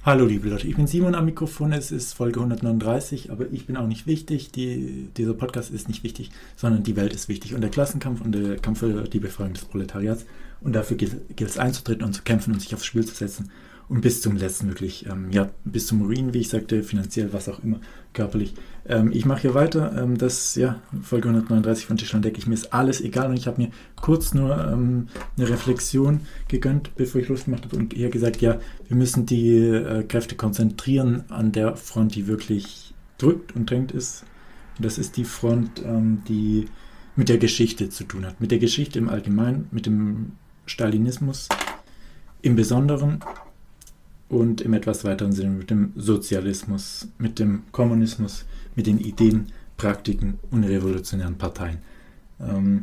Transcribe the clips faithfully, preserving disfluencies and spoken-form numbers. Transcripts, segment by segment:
Hallo liebe Leute, ich bin Simon am Mikrofon, es ist Folge hundertneununddreißig, aber ich bin auch nicht wichtig, die, dieser Podcast ist nicht wichtig, sondern die Welt ist wichtig und der Klassenkampf und der Kampf für die Befreiung des Proletariats und dafür gilt, gilt es einzutreten und zu kämpfen und sich aufs Spiel zu setzen und bis zum letzten wirklich, ähm, ja, bis zum Ruin, wie ich sagte, finanziell, was auch immer, körperlich. Ähm, ich mache hier weiter, ähm, das, ja, Folge hundertneununddreißig von Tischler denke ich, mir ist alles egal und ich habe mir kurz nur ähm, eine Reflexion gegönnt, bevor ich Lust gemacht habe und hier gesagt, ja, wir müssen die äh, Kräfte konzentrieren an der Front, die wirklich drückt und drängt ist. Und das ist die Front, ähm, die mit der Geschichte zu tun hat, mit der Geschichte im Allgemeinen, mit dem Stalinismus im Besonderen und im etwas weiteren Sinne mit dem Sozialismus, mit dem Kommunismus, mit den Ideen, Praktiken und revolutionären Parteien. Ähm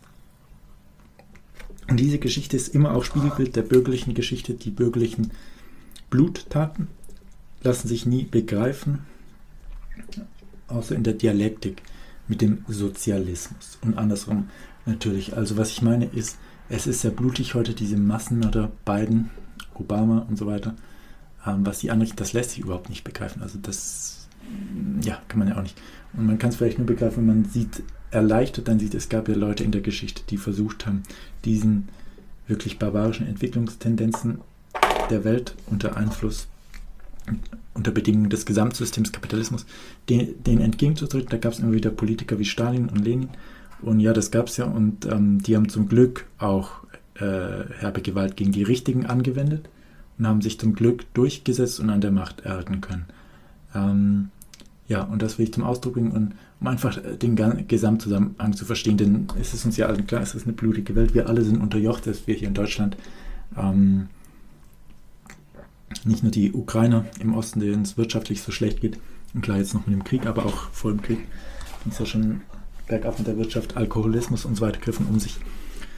und diese Geschichte ist immer auch Spiegelbild der bürgerlichen Geschichte. Die bürgerlichen Bluttaten lassen sich nie begreifen, außer in der Dialektik mit dem Sozialismus. Und andersrum natürlich. Also was ich meine ist, es ist sehr blutig heute, diese Massenmörder, Biden, Obama und so weiter, ähm, was die anrichten, das lässt sich überhaupt nicht begreifen. Also das, ja, kann man ja auch nicht. Und man kann es vielleicht nur begreifen, wenn man sieht, erleichtert dann sieht, es gab ja Leute in der Geschichte, die versucht haben, diesen wirklich barbarischen Entwicklungstendenzen der Welt unter Einfluss, unter Bedingungen des Gesamtsystems Kapitalismus, den, den entgegenzutreten. Da gab es immer wieder Politiker wie Stalin und Lenin. Und ja, das gab es ja. Und ähm, die haben zum Glück auch äh, herbe Gewalt gegen die Richtigen angewendet und haben sich zum Glück durchgesetzt und an der Macht erhalten können. Ähm, ja, und das will ich zum Ausdruck bringen, und um einfach den Gesamtzusammenhang zu verstehen, denn es ist uns ja allen klar, es ist eine blutige Welt, wir alle sind unterjocht, dass wir hier in Deutschland, ähm, nicht nur die Ukrainer im Osten, denen es wirtschaftlich so schlecht geht, und klar jetzt noch mit dem Krieg, aber auch vor dem Krieg ging es ja schon bergab mit der Wirtschaft, Alkoholismus und so weiter griffen um sich.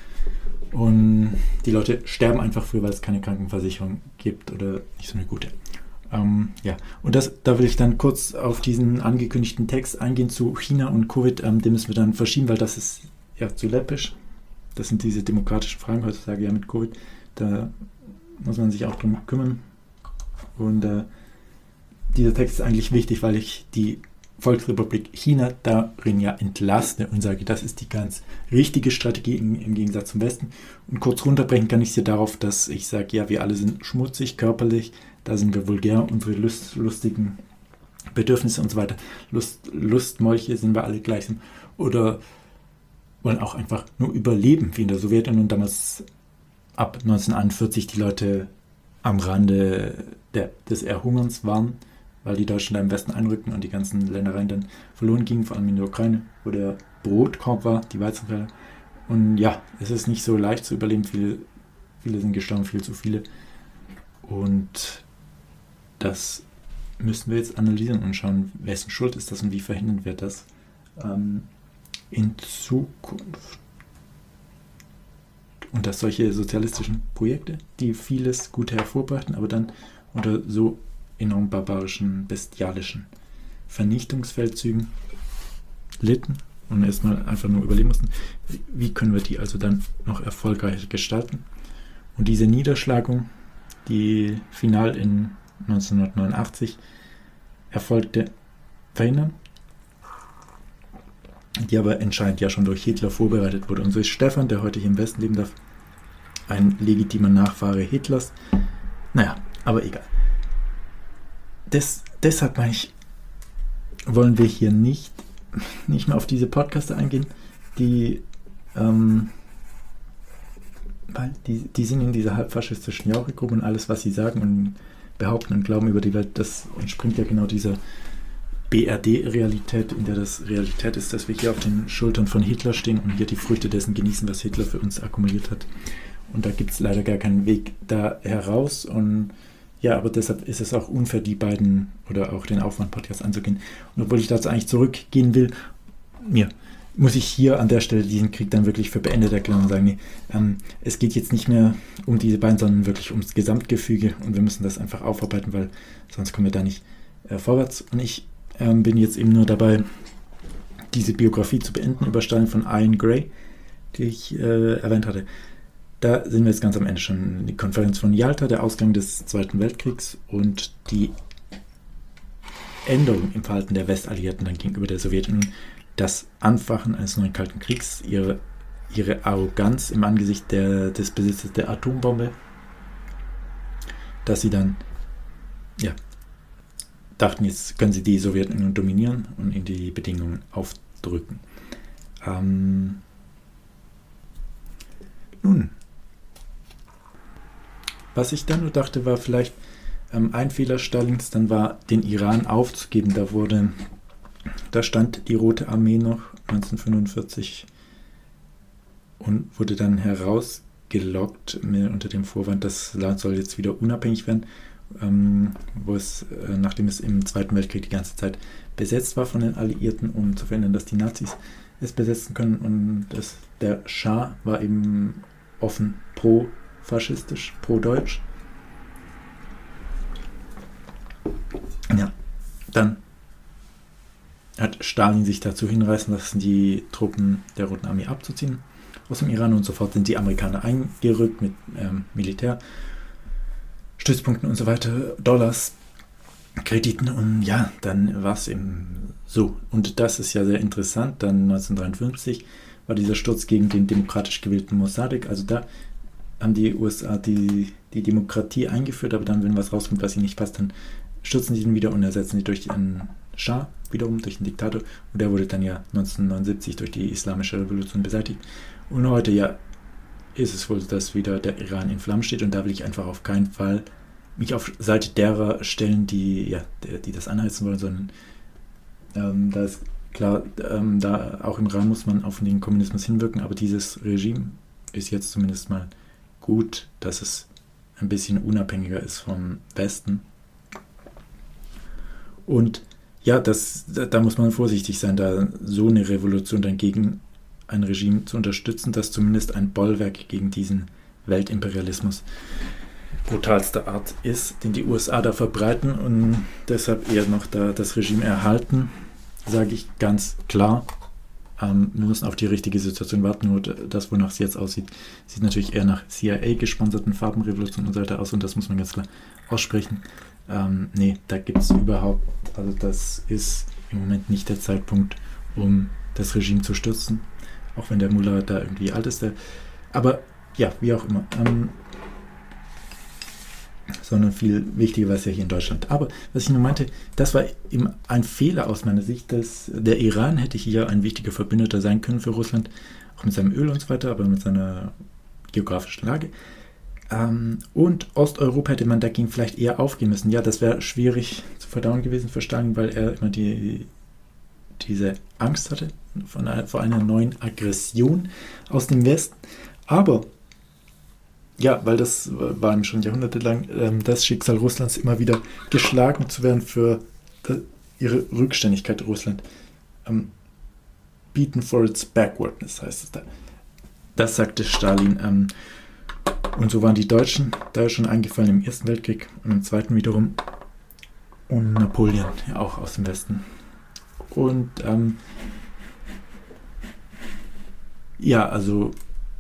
Und die Leute sterben einfach früher, weil es keine Krankenversicherung gibt oder nicht so eine gute. Ähm, ja, und das, da will ich dann kurz auf diesen angekündigten Text eingehen zu China und Covid. Ähm, den müssen wir dann verschieben, weil das ist ja zu läppisch. Das sind diese demokratischen Fragen heutzutage ja mit Covid. Da muss man sich auch drum kümmern. Und äh, dieser Text ist eigentlich wichtig, weil ich die Volksrepublik China darin ja entlaste und sage, das ist die ganz richtige Strategie im, im Gegensatz zum Westen. Und kurz runterbrechen kann ich sie darauf, dass ich sage, ja, wir alle sind schmutzig, körperlich, da sind wir vulgär, unsere Lust, lustigen Bedürfnisse und so weiter, Lust, Lustmolche sind wir alle gleich, oder wollen auch einfach nur überleben, wie in der Sowjetunion damals ab neunzehnhunderteinundvierzig die Leute am Rande der, des Erhungerns waren, weil die Deutschen da im Westen einrückten und die ganzen Ländereien dann verloren gingen, vor allem in der Ukraine, wo der Brotkorb war, die Weizenfelder. Und ja, es ist nicht so leicht zu überleben, viele, viele sind gestorben, viel zu viele. Und das müssen wir jetzt analysieren und schauen, wessen Schuld ist das und wie verhindern wir das ähm, in Zukunft. Und dass solche sozialistischen Projekte, die vieles Gute hervorbrachten, aber dann unter so enorm barbarischen, bestialischen Vernichtungsfeldzügen litten und erstmal einfach nur überleben mussten. Wie können wir die also dann noch erfolgreich gestalten? Und diese Niederschlagung, die final in neunzehnhundertneunundachtzig erfolgte, verhindern, die aber entscheidend ja schon durch Hitler vorbereitet wurde. Und so ist Stefan, der heute hier im Westen leben darf, ein legitimer Nachfahre Hitlers. Naja, aber egal. Des, deshalb meine ich, wollen wir hier nicht, nicht mehr auf diese Podcaster eingehen, die, ähm, weil die, die sind in dieser halbfaschistischen Jauchegruppe und alles, was sie sagen und behaupten und glauben über die Welt, das entspringt ja genau dieser B R D-Realität, in der das Realität ist, dass wir hier auf den Schultern von Hitler stehen und hier die Früchte dessen genießen, was Hitler für uns akkumuliert hat. Und da gibt es leider gar keinen Weg da heraus. Und ja, aber deshalb ist es auch unfair, die beiden oder auch den Aufwand-Podcast anzugehen. Und obwohl ich dazu eigentlich zurückgehen will, mir muss ich hier an der Stelle diesen Krieg dann wirklich für beendet erklären und sagen, nee, ähm, es geht jetzt nicht mehr um diese beiden, sondern wirklich ums Gesamtgefüge und wir müssen das einfach aufarbeiten, weil sonst kommen wir da nicht äh, vorwärts. Und ich ähm, bin jetzt eben nur dabei, diese Biografie zu beenden über Stalin von Ian Gray, die ich äh, erwähnt hatte. da sind wir jetzt ganz am Ende schon. Die Konferenz von Jalta, der Ausgang des Zweiten Weltkriegs und die Änderung im Verhalten der Westalliierten dann gegenüber der Sowjetunion, das Anfachen eines neuen Kalten Kriegs, ihre, ihre Arroganz im Angesicht der, des Besitzes der Atombombe, dass sie dann ja, dachten, jetzt können sie die Sowjetunion dominieren und ihnen die Bedingungen aufdrücken. Ähm, nun, was ich dann nur dachte, war vielleicht ähm, ein Fehler Stalins, dann war, den Iran aufzugeben. Da wurde, da stand die Rote Armee noch neunzehnhundertfünfundvierzig und wurde dann herausgelockt mit, unter dem Vorwand, das Land soll jetzt wieder unabhängig werden, ähm, wo es, äh, nachdem es im Zweiten Weltkrieg die ganze Zeit besetzt war von den Alliierten, um zu verhindern, dass die Nazis es besetzen können. Und das, der Schah war eben offen pro-faschistisch, pro-deutsch. Ja, dann hat Stalin sich dazu hinreißen lassen, die Truppen der Roten Armee abzuziehen aus dem Iran, und sofort sind die Amerikaner eingerückt mit ähm, Militär, Stützpunkten und so weiter, Dollars, Krediten, und ja, dann war es eben so. Und das ist ja sehr interessant, dann neunzehnhundertdreiundfünfzig war dieser Sturz gegen den demokratisch gewählten Mossadegh, also da haben die U S A die, die Demokratie eingeführt, aber dann, wenn was rauskommt, was ihnen nicht passt, dann stürzen sie ihn wieder und ersetzen sie durch einen Schah, wiederum durch einen Diktator, und der wurde dann ja neunzehnhundertneunundsiebzig durch die Islamische Revolution beseitigt. Und heute ja ist es wohl, dass wieder der Iran in Flammen steht, und da will ich einfach auf keinen Fall mich auf Seite derer stellen, die, ja, die, die das anheizen wollen, sondern ähm, da ist klar, ähm, da auch im Iran muss man auf den Kommunismus hinwirken, aber dieses Regime ist jetzt zumindest mal gut, dass es ein bisschen unabhängiger ist vom Westen. Und ja, das, da, da muss man vorsichtig sein, da so eine Revolution dann gegen ein Regime zu unterstützen, das zumindest ein Bollwerk gegen diesen Weltimperialismus brutalster Art ist, den die U S A da verbreiten und deshalb eher noch da das Regime erhalten, sage ich ganz klar. Ähm, wir müssen auf die richtige Situation warten, nur das, wonach es jetzt aussieht, sieht natürlich eher nach C I A-gesponserten Farbenrevolutionen und so weiter aus, und das muss man ganz klar aussprechen. Ähm, nee, da gibt es überhaupt, also das ist im Moment nicht der Zeitpunkt, um das Regime zu stürzen, auch wenn der Mullah da irgendwie alt ist. Der, aber ja, wie auch immer. Ähm, sondern viel wichtiger war es ja hier in Deutschland. Aber was ich nur meinte, das war eben ein Fehler aus meiner Sicht, dass der Iran hätte hier ein wichtiger Verbündeter sein können für Russland, auch mit seinem Öl und so weiter, aber mit seiner geografischen Lage. Ähm, und Osteuropa hätte man dagegen vielleicht eher aufgeben müssen. Ja, das wäre schwierig zu verdauen gewesen für Stalin, weil er immer die, diese Angst hatte von einer, vor einer neuen Aggression aus dem Westen. Aber ja, weil das war ihm schon jahrhundertelang ähm, das Schicksal Russlands, immer wieder geschlagen zu werden für das, ihre Rückständigkeit, Russland. Ähm, beaten for its backwardness heißt es da. Das sagte Stalin. Ähm, und so waren die Deutschen da schon eingefallen im Ersten Weltkrieg und im Zweiten wiederum. Und Napoleon, ja auch aus dem Westen. Und ähm, ja, also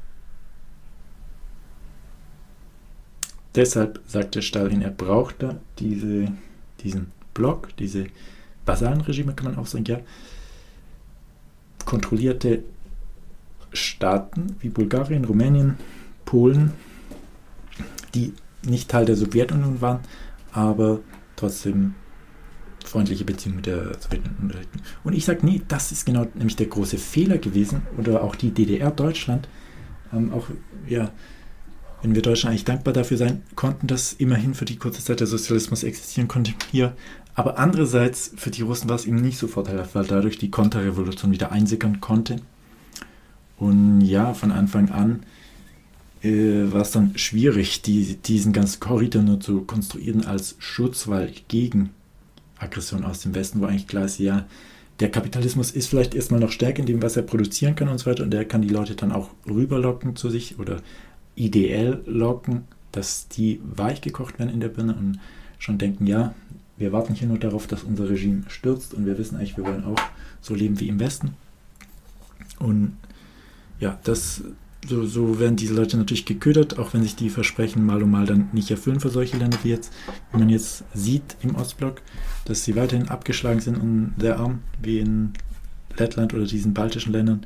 deshalb sagte Stalin, er brauchte diese, diesen Block, diese Vasallenregime, kann man auch sagen, ja, kontrollierte Staaten wie Bulgarien, Rumänien, Polen, die nicht Teil der Sowjetunion waren, aber trotzdem freundliche Beziehungen mit der Sowjetunion unterhielten. Und ich sage, nee, das ist genau nämlich der große Fehler gewesen, oder auch die D D R Deutschland, ähm, auch, ja, wenn wir Deutschen eigentlich dankbar dafür sein konnten, dass immerhin für die kurze Zeit der Sozialismus existieren konnte hier. Aber andererseits, für die Russen war es eben nicht so vorteilhaft, weil dadurch die Konterrevolution wieder einsickern konnte. Und ja, von Anfang an äh, war es dann schwierig, die, diesen ganzen Korridor nur zu konstruieren als Schutzwall gegen Aggression aus dem Westen, wo eigentlich klar ist, ja, der Kapitalismus ist vielleicht erstmal noch stärker in dem, was er produzieren kann und so weiter, und der kann die Leute dann auch rüberlocken zu sich oder ideell locken, dass die weich gekocht werden in der Birne und schon denken, ja, wir warten hier nur darauf, dass unser Regime stürzt, und wir wissen eigentlich, wir wollen auch so leben wie im Westen. Und ja, das so, so werden diese Leute natürlich geködert, auch wenn sich die Versprechen mal und mal dann nicht erfüllen für solche Länder wie jetzt, wie man jetzt sieht im Ostblock, dass sie weiterhin abgeschlagen sind und sehr arm, wie in Lettland oder diesen baltischen Ländern,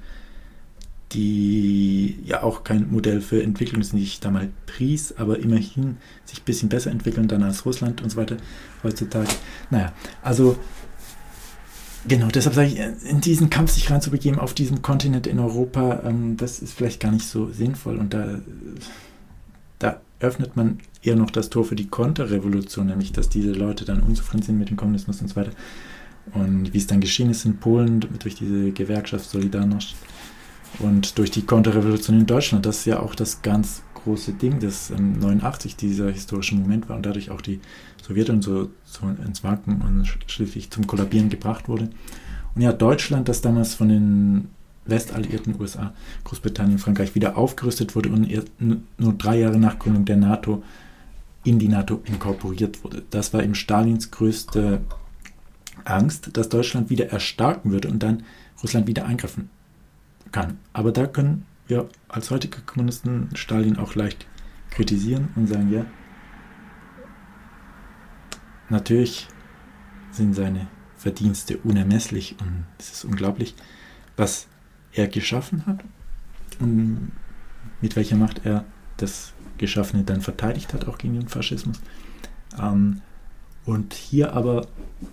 die ja auch kein Modell für Entwicklung sind, die ich da mal pries, aber immerhin sich ein bisschen besser entwickeln dann als Russland und so weiter heutzutage. Naja, also genau, deshalb sage ich, in diesen Kampf sich reinzubegeben auf diesem Kontinent in Europa, ähm, das ist vielleicht gar nicht so sinnvoll und da, da öffnet man eher noch das Tor für die Konterrevolution, nämlich dass diese Leute dann unzufrieden sind mit dem Kommunismus und so weiter. Und wie es dann geschehen ist in Polen durch diese Gewerkschaft Solidarność und durch die Konterrevolution in Deutschland, das ist ja auch das ganz große Ding, das ähm, neunundachtzig dieser historische Moment war und dadurch auch die Sowjetunion so, so ins Wanken und schließlich zum Kollabieren gebracht wurde. Und ja, Deutschland, das damals von den Westalliierten U S A, Großbritannien, Frankreich wieder aufgerüstet wurde und erst nur drei Jahre nach Gründung der NATO in die NATO inkorporiert wurde. Das war eben Stalins größte Angst, dass Deutschland wieder erstarken würde und dann Russland wieder eingreifen kann. Aber da können wir als heutige Kommunisten Stalin auch leicht kritisieren und sagen, ja, natürlich sind seine Verdienste unermesslich und es ist unglaublich, was er geschaffen hat und mit welcher Macht er das Geschaffene dann verteidigt hat, auch gegen den Faschismus. Ähm, und hier aber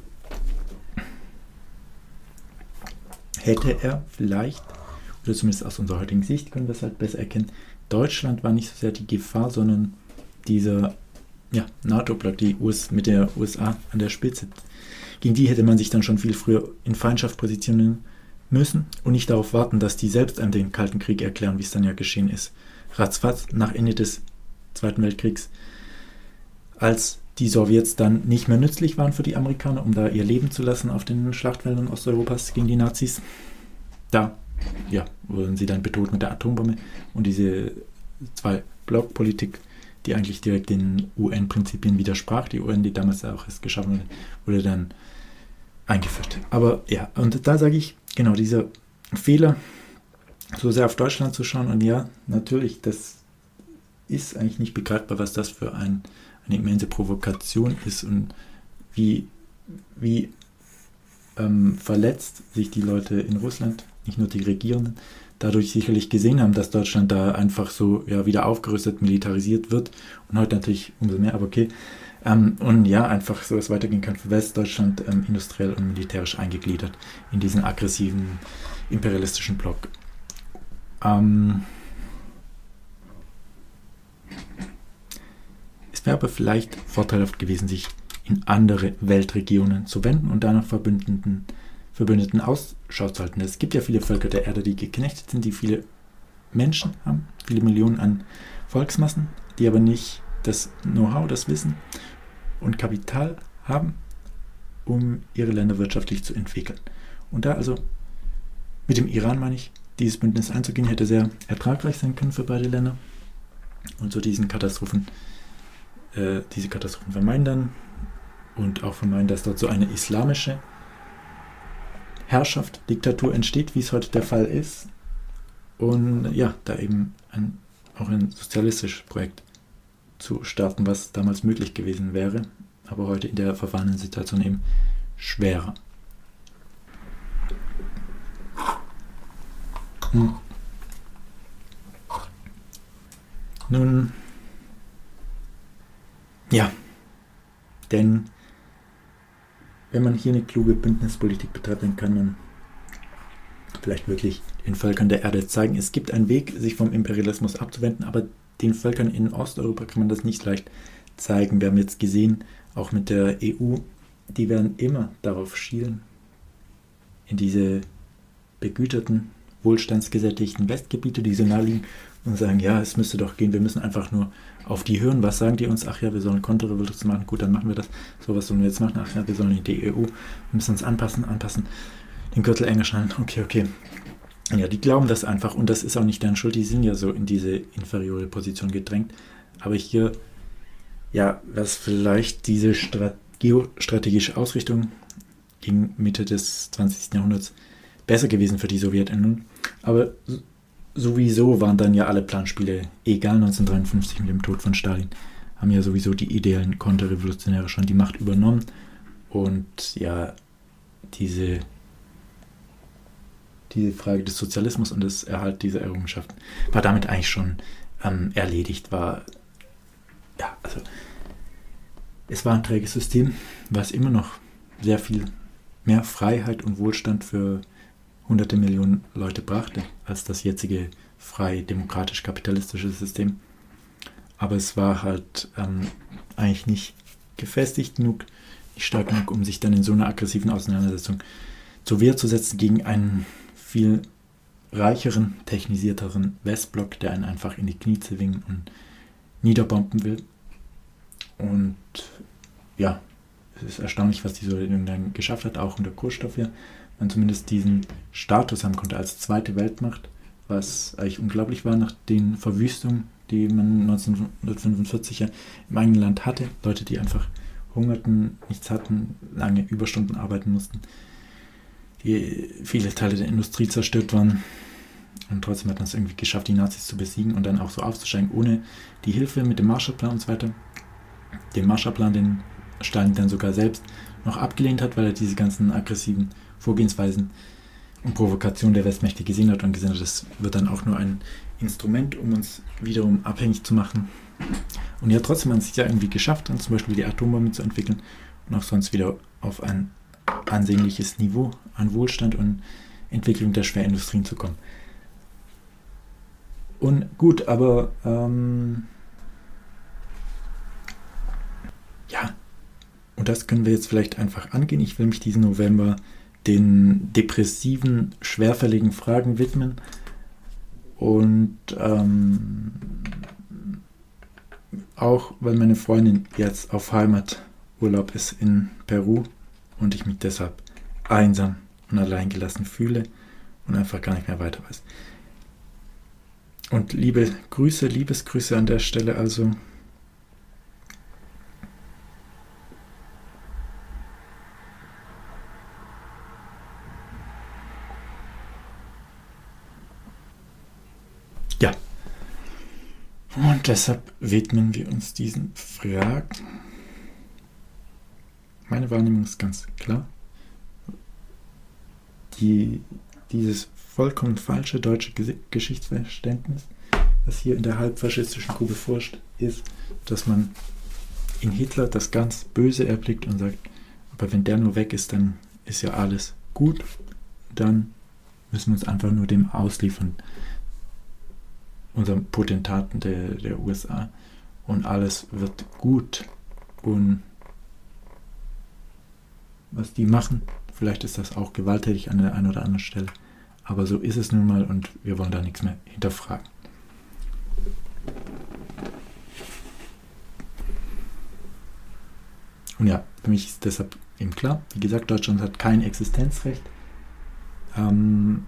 hätte er vielleicht, oder zumindest aus unserer heutigen Sicht können wir es halt besser erkennen, Deutschland war nicht so sehr die Gefahr, sondern dieser ja, NATO-Block, die U S mit der U S A an der Spitze. Gegen die hätte man sich dann schon viel früher in Feindschaft positionieren müssen und nicht darauf warten, dass die selbst einem den Kalten Krieg erklären, wie es dann ja geschehen ist. Ratzfatz, nach Ende des Zweiten Weltkriegs, als die Sowjets dann nicht mehr nützlich waren für die Amerikaner, um da ihr Leben zu lassen auf den Schlachtfeldern Osteuropas gegen die Nazis, da ja, wurden sie dann bedroht mit der Atombombe und diese Zwei-Block-Politik, die eigentlich direkt den U N-Prinzipien widersprach, die U N, die damals auch erst geschaffen wurde, wurde dann eingeführt. Aber ja, und da sage ich, genau, dieser Fehler, so sehr auf Deutschland zu schauen und ja, natürlich, das ist eigentlich nicht begreifbar, was das für ein, eine immense Provokation ist und wie, wie ähm, verletzt sich die Leute in Russland, nicht nur die Regierenden, dadurch sicherlich gesehen haben, dass Deutschland da einfach so ja, wieder aufgerüstet, militarisiert wird und heute natürlich umso mehr, aber okay. Ähm, und ja, einfach so es weitergehen kann für Westdeutschland ähm, industriell und militärisch eingegliedert in diesen aggressiven, imperialistischen Block. Ähm, es wäre aber vielleicht vorteilhaft gewesen, sich in andere Weltregionen zu wenden und danach Verbündeten Verbündeten Ausschau zu halten. Es gibt ja viele Völker der Erde, die geknechtet sind, die viele Menschen haben, viele Millionen an Volksmassen, die aber nicht das Know-how, das Wissen und Kapital haben, um ihre Länder wirtschaftlich zu entwickeln. Und da also mit dem Iran, meine ich, dieses Bündnis einzugehen, hätte sehr ertragreich sein können für beide Länder und so diesen Katastrophen, äh, diese Katastrophen vermeiden dann und auch vermeiden, dass dort so eine islamische Herrschaft, Diktatur entsteht, wie es heute der Fall ist. Und ja, da eben ein, auch ein sozialistisches Projekt zu starten, was damals möglich gewesen wäre, aber heute in der verfahrenen Situation eben schwerer. Hm. Nun, ja, denn wenn man hier eine kluge Bündnispolitik betreibt, dann kann man vielleicht wirklich den Völkern der Erde zeigen, es gibt einen Weg, sich vom Imperialismus abzuwenden, aber den Völkern in Osteuropa kann man das nicht leicht zeigen. Wir haben jetzt gesehen, auch mit der E U, die werden immer darauf schielen, in diese begüterten, wohlstandsgesättigten Westgebiete, die so nahe liegen, und sagen, ja, es müsste doch gehen, wir müssen einfach nur auf die hören. Was sagen die uns? Ach ja, wir sollen Konterrevolution machen. Gut, dann machen wir das. So, was sollen wir jetzt machen? Ach ja, wir sollen in die E U. Wir müssen uns anpassen, anpassen. Den Gürtel enger schnallen. Okay, okay. Ja, die glauben das einfach. Und das ist auch nicht deren Schuld. Die sind ja so in diese inferiore Position gedrängt. Aber hier, ja, was vielleicht diese Strat- geostrategische Ausrichtung gegen Mitte des zwanzigsten Jahrhunderts besser gewesen für die Sowjetunion. Aber sowieso waren dann ja alle Planspiele egal. neunzehnhundertdreiundfünfzig mit dem Tod von Stalin haben ja sowieso die ideellen Konterrevolutionäre schon die Macht übernommen. Und ja, diese, diese Frage des Sozialismus und des Erhalt dieser Errungenschaften war damit eigentlich schon ähm, erledigt. War, ja, also es war ein träges System, was immer noch sehr viel mehr Freiheit und Wohlstand für hunderte Millionen Leute brachte, als das jetzige frei demokratisch-kapitalistische System. Aber es war halt ähm, eigentlich nicht gefestigt genug, nicht stark genug, um sich dann in so einer aggressiven Auseinandersetzung zur Wehr zu setzen gegen einen viel reicheren, technisierteren Westblock, der einen einfach in die Knie zwingen und niederbomben will. Und ja, es ist erstaunlich, was die Sowjetunion dann geschafft hat, auch unter Khrushchev hier, man zumindest diesen Status haben konnte als zweite Weltmacht, was eigentlich unglaublich war nach den Verwüstungen, die man neunzehnhundertfünfundvierzig ja im eigenen Land hatte. Leute, die einfach hungerten, nichts hatten, lange Überstunden arbeiten mussten, die viele Teile der Industrie zerstört waren. Und trotzdem hat man es irgendwie geschafft, die Nazis zu besiegen und dann auch so aufzusteigen, ohne die Hilfe mit dem Marshallplan und so weiter. Den Marshallplan, den Stalin dann sogar selbst noch abgelehnt hat, weil er diese ganzen aggressiven Vorgehensweisen und Provokationen der Westmächte gesehen hat und gesehen hat, das wird dann auch nur ein Instrument, um uns wiederum abhängig zu machen. Und ja, trotzdem hat es sich ja irgendwie geschafft, dann zum Beispiel die Atombombe zu entwickeln und auch sonst wieder auf ein ansehnliches Niveau an Wohlstand und Entwicklung der Schwerindustrien zu kommen. Und gut, aber ähm, ja, und das können wir jetzt vielleicht einfach angehen. Ich will mich diesen November den depressiven, schwerfälligen Fragen widmen. Und ähm, auch weil meine Freundin jetzt auf Heimaturlaub ist in Peru und ich mich deshalb einsam und alleingelassen fühle und einfach gar nicht mehr weiter weiß. Und liebe Grüße, Liebesgrüße an der Stelle also. Ja. Und deshalb widmen wir uns diesen Fragen. Meine Wahrnehmung ist ganz klar. Die, dieses vollkommen falsche deutsche Geschichtsverständnis, was hier in der halbfaschistischen Kugel forscht, ist, dass man in Hitler das ganz Böse erblickt und sagt, aber wenn der nur weg ist, dann ist ja alles gut. Dann müssen wir uns einfach nur dem ausliefern, unserem Potentaten der, der U S A, und alles wird gut. Und was die machen, vielleicht ist das auch gewalttätig an der einen oder anderen Stelle, aber so ist es nun mal und wir wollen da nichts mehr hinterfragen. Und ja, für mich ist deshalb eben klar, wie gesagt, Deutschland hat kein Existenzrecht. Ähm,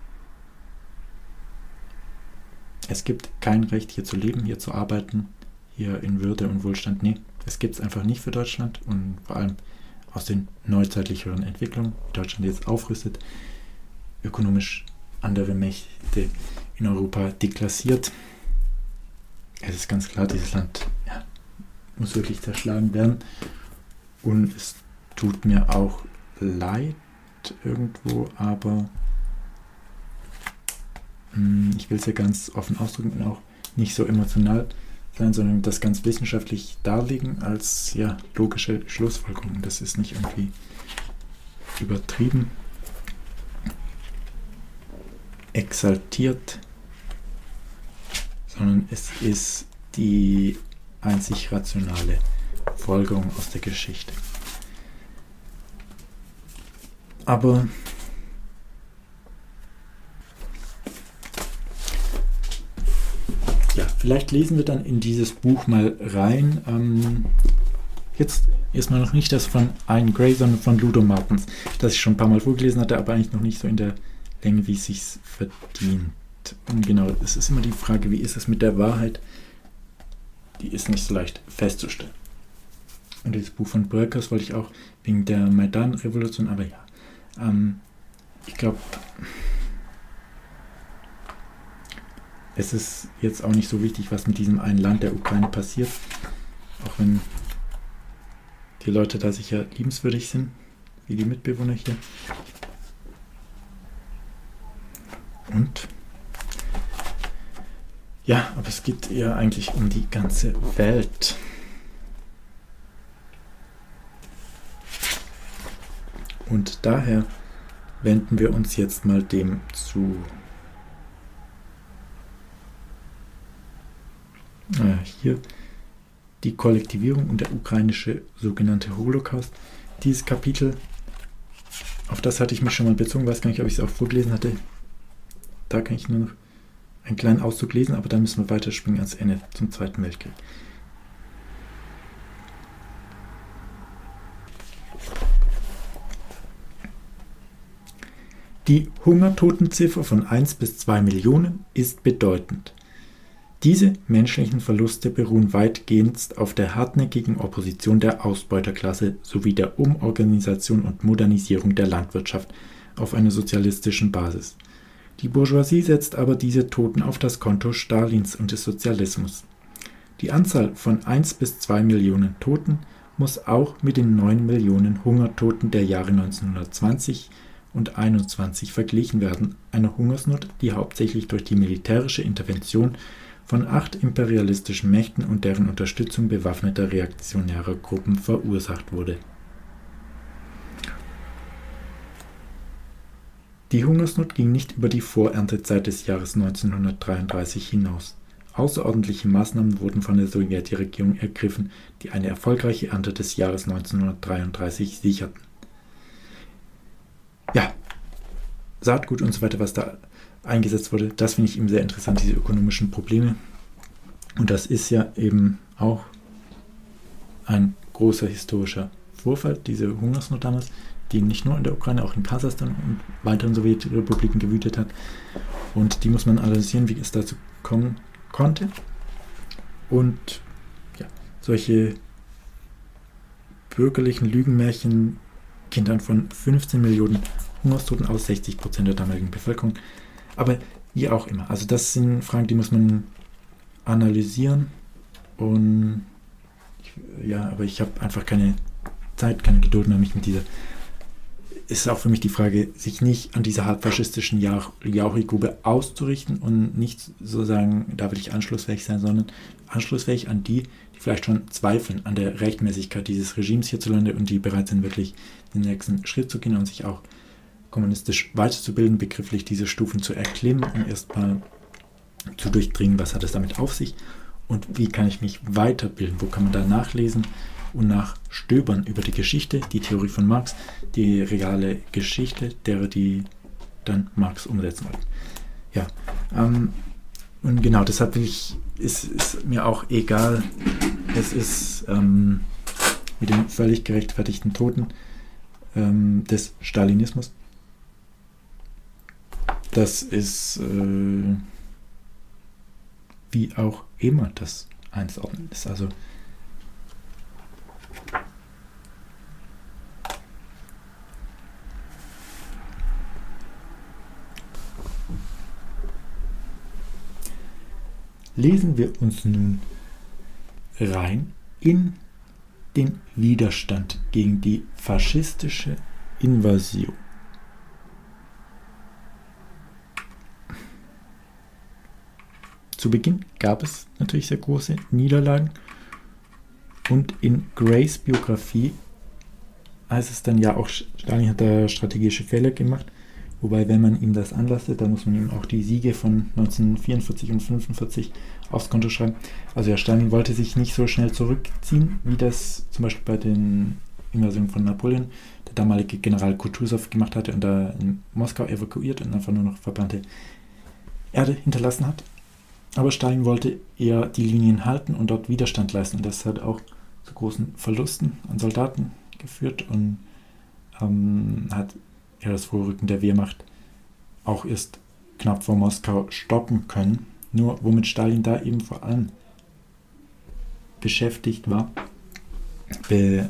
es gibt kein Recht, hier zu leben, hier zu arbeiten, hier in Würde und Wohlstand. Nee, es gibt es einfach nicht für Deutschland und vor allem aus den neuzeitlicheren Entwicklungen, wie Deutschland jetzt aufrüstet, ökonomisch andere Mächte in Europa deklassiert. Es ist ganz klar, dieses Land ja, muss wirklich zerschlagen werden. Und es tut mir auch leid irgendwo, aber mh, ich will es ja ganz offen ausdrücken und auch nicht so emotional sein, sondern das ganz wissenschaftlich darlegen als ja, logische Schlussfolgerung. Das ist nicht irgendwie übertrieben, exaltiert, sondern es ist die einzig rationale Folgerung aus der Geschichte. Aber ja, vielleicht lesen wir dann in dieses Buch mal rein. Ähm, jetzt erstmal noch nicht das von Ian Gray, sondern von Ludo Martens, das ich schon ein paar Mal vorgelesen hatte, aber eigentlich noch nicht so in der Länge, wie es sich verdient. Und genau, es ist immer die Frage, wie ist es mit der Wahrheit? Die ist nicht so leicht festzustellen. Und dieses Buch von Bröckers wollte ich auch wegen der Maidan-Revolution, aber ja, ähm, ich glaube, es ist jetzt auch nicht so wichtig, was mit diesem einen Land der Ukraine passiert, auch wenn die Leute da sicher liebenswürdig sind, wie die Mitbewohner hier. Und ja, aber es geht eher eigentlich um die ganze Welt. Und daher wenden wir uns jetzt mal dem zu. Ah, hier die Kollektivierung und der ukrainische sogenannte Holocaust. Dieses Kapitel, auf das hatte ich mich schon mal bezogen, weiß gar nicht, ob ich es auch vorgelesen hatte. Da kann ich nur noch einen kleinen Auszug lesen, aber dann müssen wir weiterspringen ans Ende zum Zweiten Weltkrieg. Die Hungertotenziffer von eins bis zwei Millionen ist bedeutend. Diese menschlichen Verluste beruhen weitgehend auf der hartnäckigen Opposition der Ausbeuterklasse sowie der Umorganisation und Modernisierung der Landwirtschaft auf einer sozialistischen Basis. Die Bourgeoisie setzt aber diese Toten auf das Konto Stalins und des Sozialismus. Die Anzahl von eins bis zwei Millionen Toten muss auch mit den neun Millionen Hungertoten der Jahre neunzehnhundertzwanzig und einundzwanzig verglichen werden, einer Hungersnot, die hauptsächlich durch die militärische Intervention von acht imperialistischen Mächten und deren Unterstützung bewaffneter reaktionärer Gruppen verursacht wurde. Die Hungersnot ging nicht über die Vorerntezeit des Jahres neunzehnhundertdreiunddreißig hinaus. Außerordentliche Maßnahmen wurden von der Sowjetregierung ergriffen, die eine erfolgreiche Ernte des Jahres neunzehnhundertdreiunddreißig sicherten. Ja, Saatgut und so weiter, was da eingesetzt wurde, das finde ich eben sehr interessant, diese ökonomischen Probleme. Und das ist ja eben auch ein großer historischer Vorfall, diese Hungersnot damals, die nicht nur in der Ukraine, auch in Kasachstan und weiteren Sowjetrepubliken gewütet hat. Und die muss man analysieren, wie es dazu kommen konnte. Und ja, solche bürgerlichen Lügenmärchen gehen dann von fünfzehn Millionen Hungerstoten aus, sechzig Prozent der damaligen Bevölkerung. Aber wie auch immer. Also das sind Fragen, die muss man analysieren. Und ich, ja, aber ich habe einfach keine Zeit, keine Geduld mehr, mich mit dieser. Ist auch für mich die Frage, sich nicht an dieser halbfaschistischen Jauchegrube auszurichten und nicht so sagen, da will ich anschlussfähig sein, sondern anschlussfähig an die, die vielleicht schon zweifeln an der Rechtmäßigkeit dieses Regimes hierzulande und die bereit sind, wirklich den nächsten Schritt zu gehen und sich auch kommunistisch weiterzubilden, begrifflich diese Stufen zu erklimmen und erstmal zu durchdringen, was hat es damit auf sich und wie kann ich mich weiterbilden, wo kann man da nachlesen und nachstöbern über die Geschichte, die Theorie von Marx, die reale Geschichte, derer die dann Marx umsetzen wollten. Ja, ähm, und genau, deshalb will ich, ist, ist mir auch egal, es ist ähm, mit den völlig gerechtfertigten Toten ähm, des Stalinismus. Das ist äh, wie auch immer das einzuordnen ist. Also lesen wir uns nun rein in den Widerstand gegen die faschistische Invasion. Zu Beginn gab es natürlich sehr große Niederlagen und in Grays Biografie heißt es dann ja auch, Stalin hat da strategische Fehler gemacht, wobei, wenn man ihm das anlastet, dann muss man ihm auch die Siege von neunzehnhundertvierundvierzig und fünfundvierzig aufs Konto schreiben. Also ja, Stalin wollte sich nicht so schnell zurückziehen, wie das zum Beispiel bei den Invasionen von Napoleon der damalige General Kutusow gemacht hatte und da in Moskau evakuiert und einfach nur noch verbrannte Erde hinterlassen hat. Aber Stalin wollte eher die Linien halten und dort Widerstand leisten. Und das hat auch zu großen Verlusten an Soldaten geführt und ähm, hat ja das Vorrücken der Wehrmacht auch erst knapp vor Moskau stoppen können. Nur womit Stalin da eben vor allem beschäftigt war, be,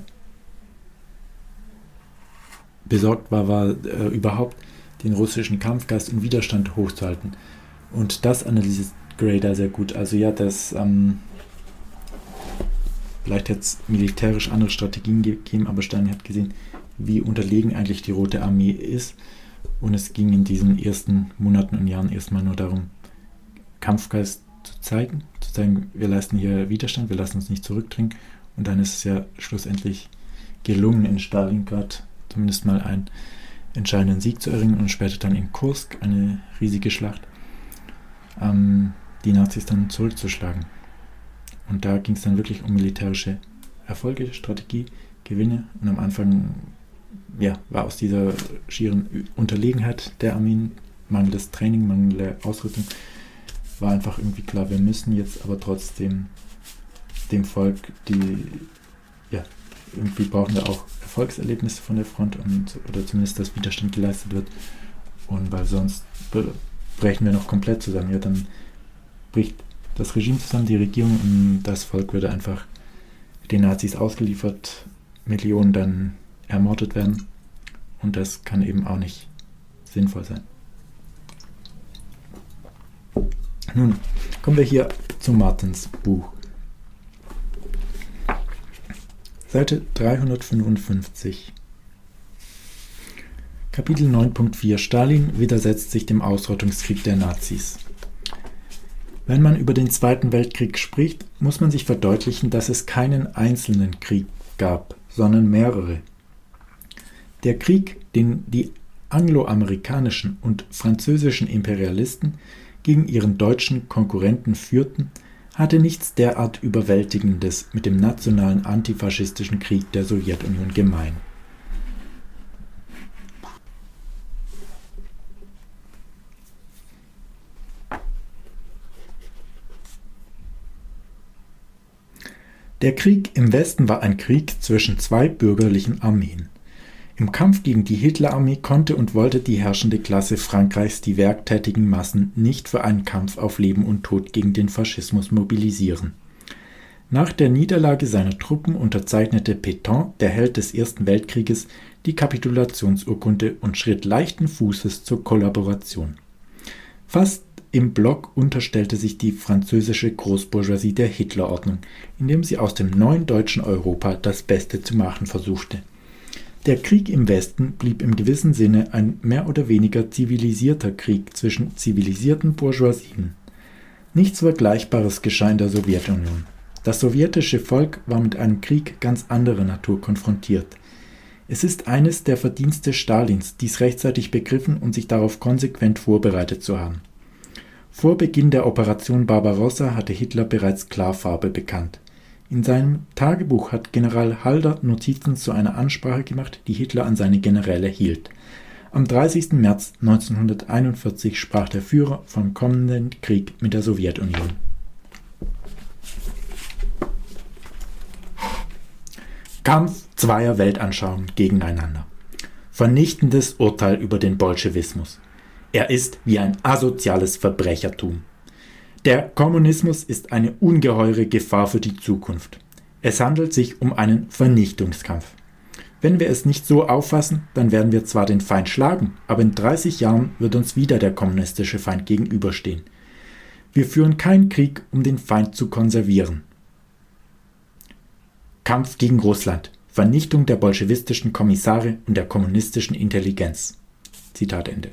besorgt war, war äh, überhaupt den russischen Kampfgeist und Widerstand hochzuhalten. Und das analysiert Gray da sehr gut. Also ja, das ähm, vielleicht hätte es militärisch andere Strategien gegeben, aber Stalin hat gesehen, wie unterlegen eigentlich die Rote Armee ist. Und es ging in diesen ersten Monaten und Jahren erstmal nur darum, Kampfgeist zu zeigen, zu zeigen, wir leisten hier Widerstand, wir lassen uns nicht zurückdrängen. Und dann ist es ja schlussendlich gelungen, in Stalingrad zumindest mal einen entscheidenden Sieg zu erringen und später dann in Kursk, eine riesige Schlacht, ähm, die Nazis dann zurückzuschlagen. Und da ging es dann wirklich um militärische Erfolge, Strategie, Gewinne. Und am Anfang ja, war aus dieser schieren Unterlegenheit der Armeen, mangelndes Training, mangelnde Ausrüstung, war einfach irgendwie klar, wir müssen jetzt aber trotzdem dem Volk, die, ja, irgendwie brauchen wir auch Erfolgserlebnisse von der Front und, oder zumindest, dass Widerstand geleistet wird. Und weil sonst brechen wir noch komplett zusammen. Ja, dann bricht das Regime zusammen, die Regierung, und das Volk würde einfach den Nazis ausgeliefert, Millionen dann ermordet werden. Und das kann eben auch nicht sinnvoll sein. Nun kommen wir hier zu Martens Buch. Seite dreihundertfünfundfünfzig. Kapitel neun Punkt vier. Stalin widersetzt sich dem Ausrottungskrieg der Nazis. Wenn man über den Zweiten Weltkrieg spricht, muss man sich verdeutlichen, dass es keinen einzelnen Krieg gab, sondern mehrere. Der Krieg, den die angloamerikanischen und französischen Imperialisten gegen ihren deutschen Konkurrenten führten, hatte nichts derart Überwältigendes mit dem nationalen antifaschistischen Krieg der Sowjetunion gemein. Der Krieg im Westen war ein Krieg zwischen zwei bürgerlichen Armeen. Im Kampf gegen die Hitlerarmee konnte und wollte die herrschende Klasse Frankreichs die werktätigen Massen nicht für einen Kampf auf Leben und Tod gegen den Faschismus mobilisieren. Nach der Niederlage seiner Truppen unterzeichnete Pétain, der Held des Ersten Weltkrieges, die Kapitulationsurkunde und schritt leichten Fußes zur Kollaboration. Fast im Block unterstellte sich die französische Großbourgeoisie der Hitlerordnung, indem sie aus dem neuen deutschen Europa das Beste zu machen versuchte. Der Krieg im Westen blieb im gewissen Sinne ein mehr oder weniger zivilisierter Krieg zwischen zivilisierten Bourgeoisien. Nichts Vergleichbares geschah in der Sowjetunion. Das sowjetische Volk war mit einem Krieg ganz anderer Natur konfrontiert. Es ist eines der Verdienste Stalins, dies rechtzeitig begriffen und sich darauf konsequent vorbereitet zu haben. Vor Beginn der Operation Barbarossa hatte Hitler bereits klar Farbe bekannt. In seinem Tagebuch hat General Halder Notizen zu einer Ansprache gemacht, die Hitler an seine Generäle hielt. Am dreißigsten März neunzehnhunderteinundvierzig sprach der Führer vom kommenden Krieg mit der Sowjetunion. Kampf zweier Weltanschauungen gegeneinander. Vernichtendes Urteil über den Bolschewismus. Er ist wie ein asoziales Verbrechertum. Der Kommunismus ist eine ungeheure Gefahr für die Zukunft. Es handelt sich um einen Vernichtungskampf. Wenn wir es nicht so auffassen, dann werden wir zwar den Feind schlagen, aber in dreißig Jahren wird uns wieder der kommunistische Feind gegenüberstehen. Wir führen keinen Krieg, um den Feind zu konservieren. Kampf gegen Russland. Vernichtung der bolschewistischen Kommissare und der kommunistischen Intelligenz. Zitat Ende.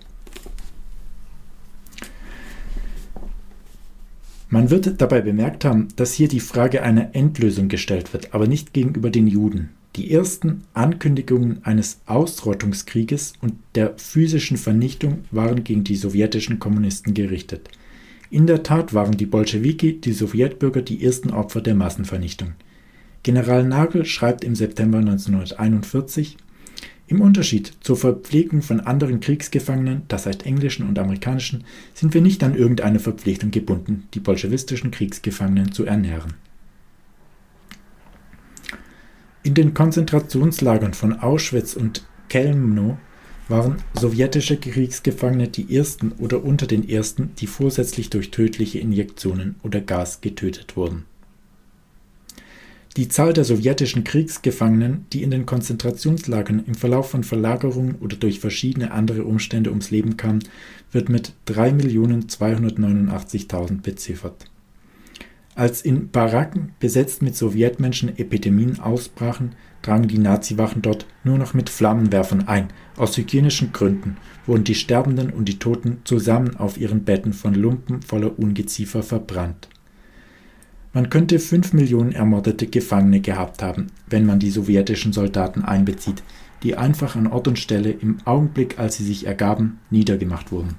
Man wird dabei bemerkt haben, dass hier die Frage einer Endlösung gestellt wird, aber nicht gegenüber den Juden. Die ersten Ankündigungen eines Ausrottungskrieges und der physischen Vernichtung waren gegen die sowjetischen Kommunisten gerichtet. In der Tat waren die Bolschewiki, die Sowjetbürger, die ersten Opfer der Massenvernichtung. General Nagel schreibt im September neunzehnhunderteinundvierzig: Im Unterschied zur Verpflegung von anderen Kriegsgefangenen, das heißt englischen und amerikanischen, sind wir nicht an irgendeine Verpflichtung gebunden, die bolschewistischen Kriegsgefangenen zu ernähren. In den Konzentrationslagern von Auschwitz und Chelmno waren sowjetische Kriegsgefangene die ersten oder unter den ersten, die vorsätzlich durch tödliche Injektionen oder Gas getötet wurden. Die Zahl der sowjetischen Kriegsgefangenen, die in den Konzentrationslagern im Verlauf von Verlagerung oder durch verschiedene andere Umstände ums Leben kamen, wird mit drei Millionen zweihundertneunundachtzigtausend beziffert. Als in Baracken, besetzt mit Sowjetmenschen, Epidemien ausbrachen, drangen die Naziwachen dort nur noch mit Flammenwerfern ein. Aus hygienischen Gründen wurden die Sterbenden und die Toten zusammen auf ihren Betten von Lumpen voller Ungeziefer verbrannt. Man könnte fünf Millionen ermordete Gefangene gehabt haben, wenn man die sowjetischen Soldaten einbezieht, die einfach an Ort und Stelle im Augenblick, als sie sich ergaben, niedergemacht wurden.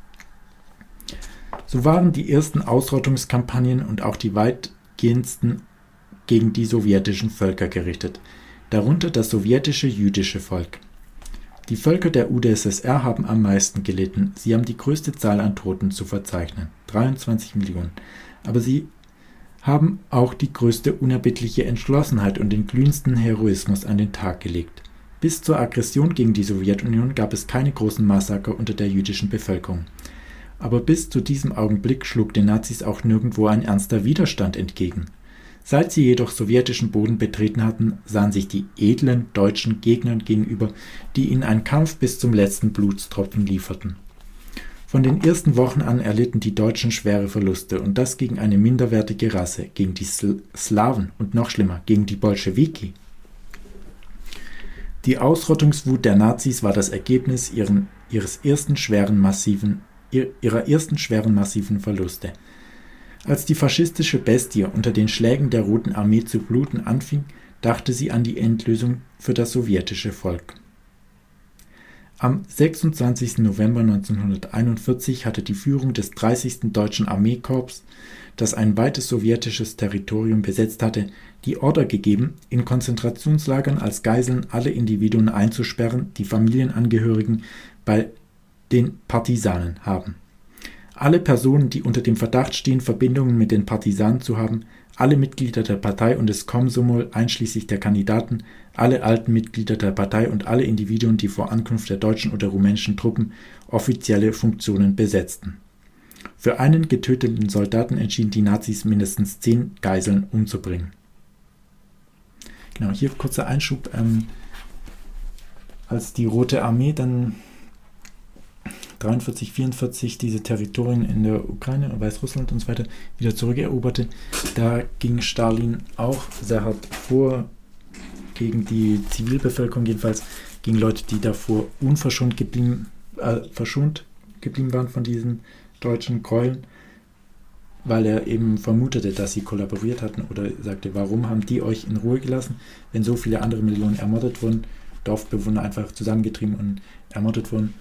So waren die ersten Ausrottungskampagnen und auch die weitgehendsten gegen die sowjetischen Völker gerichtet, darunter das sowjetische jüdische Volk. Die Völker der U d S S R haben am meisten gelitten, sie haben die größte Zahl an Toten zu verzeichnen, dreiundzwanzig Millionen, aber sie haben auch die größte unerbittliche Entschlossenheit und den glühendsten Heroismus an den Tag gelegt. Bis zur Aggression gegen die Sowjetunion gab es keine großen Massaker unter der jüdischen Bevölkerung. Aber bis zu diesem Augenblick schlug den Nazis auch nirgendwo ein ernster Widerstand entgegen. Seit sie jedoch sowjetischen Boden betreten hatten, sahen sich die edlen deutschen Gegnern gegenüber, die ihnen einen Kampf bis zum letzten Blutstropfen lieferten. Von den ersten Wochen an erlitten die Deutschen schwere Verluste und das gegen eine minderwertige Rasse, gegen die Sl- Slawen und noch schlimmer, gegen die Bolschewiki. Die Ausrottungswut der Nazis war das Ergebnis ihren, ihres ersten schweren massiven, ihrer ersten schweren massiven Verluste. Als die faschistische Bestie unter den Schlägen der Roten Armee zu bluten anfing, dachte sie an die Endlösung für das sowjetische Volk. Am sechsundzwanzigsten November neunzehnhunderteinundvierzig hatte die Führung des dreißigsten Deutschen Armeekorps, das ein weites sowjetisches Territorium besetzt hatte, die Order gegeben, in Konzentrationslagern als Geiseln alle Individuen einzusperren, die Familienangehörigen bei den Partisanen haben. Alle Personen, die unter dem Verdacht stehen, Verbindungen mit den Partisanen zu haben, alle Mitglieder der Partei und des Komsomol einschließlich der Kandidaten, alle alten Mitglieder der Partei und alle Individuen, die vor Ankunft der deutschen oder rumänischen Truppen offizielle Funktionen besetzten. Für einen getöteten Soldaten entschieden die Nazis mindestens zehn Geiseln umzubringen. Genau, hier kurzer Einschub. Ähm, als die Rote Armee dann dreiundvierzig, vierundvierzig diese Territorien in der Ukraine, Weißrussland und so weiter wieder zurückeroberte, da ging Stalin auch sehr hart vor gegen die Zivilbevölkerung, jedenfalls gegen Leute, die davor unverschont geblieben, äh, verschont geblieben waren von diesen deutschen Gräueln, weil er eben vermutete, dass sie kollaboriert hatten oder sagte, warum haben die euch in Ruhe gelassen, wenn so viele andere Millionen ermordet wurden, Dorfbewohner einfach zusammengetrieben und ermordet wurden.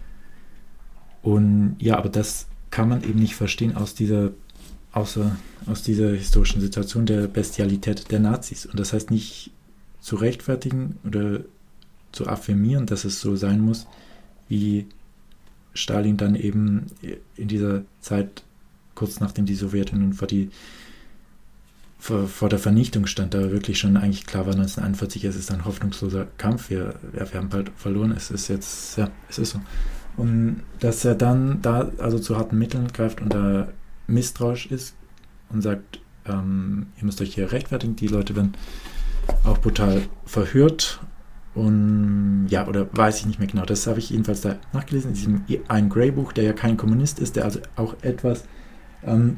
Und ja, aber das kann man eben nicht verstehen aus dieser, außer, aus dieser historischen Situation der Bestialität der Nazis. Und das heißt nicht zu rechtfertigen oder zu affirmieren, dass es so sein muss, wie Stalin dann eben in dieser Zeit, kurz nachdem die Sowjetunion vor, die, vor, vor der Vernichtung stand, da wirklich schon eigentlich klar war, neunzehnhunderteinundvierzig, es ist ein hoffnungsloser Kampf, wir, ja, wir haben bald verloren, es ist jetzt, ja, es ist so. Und dass er dann da also zu harten Mitteln greift und da misstrauisch ist und sagt, ähm, ihr müsst euch hier rechtfertigen, die Leute werden auch brutal verhört und ja, oder weiß ich nicht mehr genau, das habe ich jedenfalls da nachgelesen, in diesem Ian Gray Buch, der ja kein Kommunist ist, der also auch etwas ähm,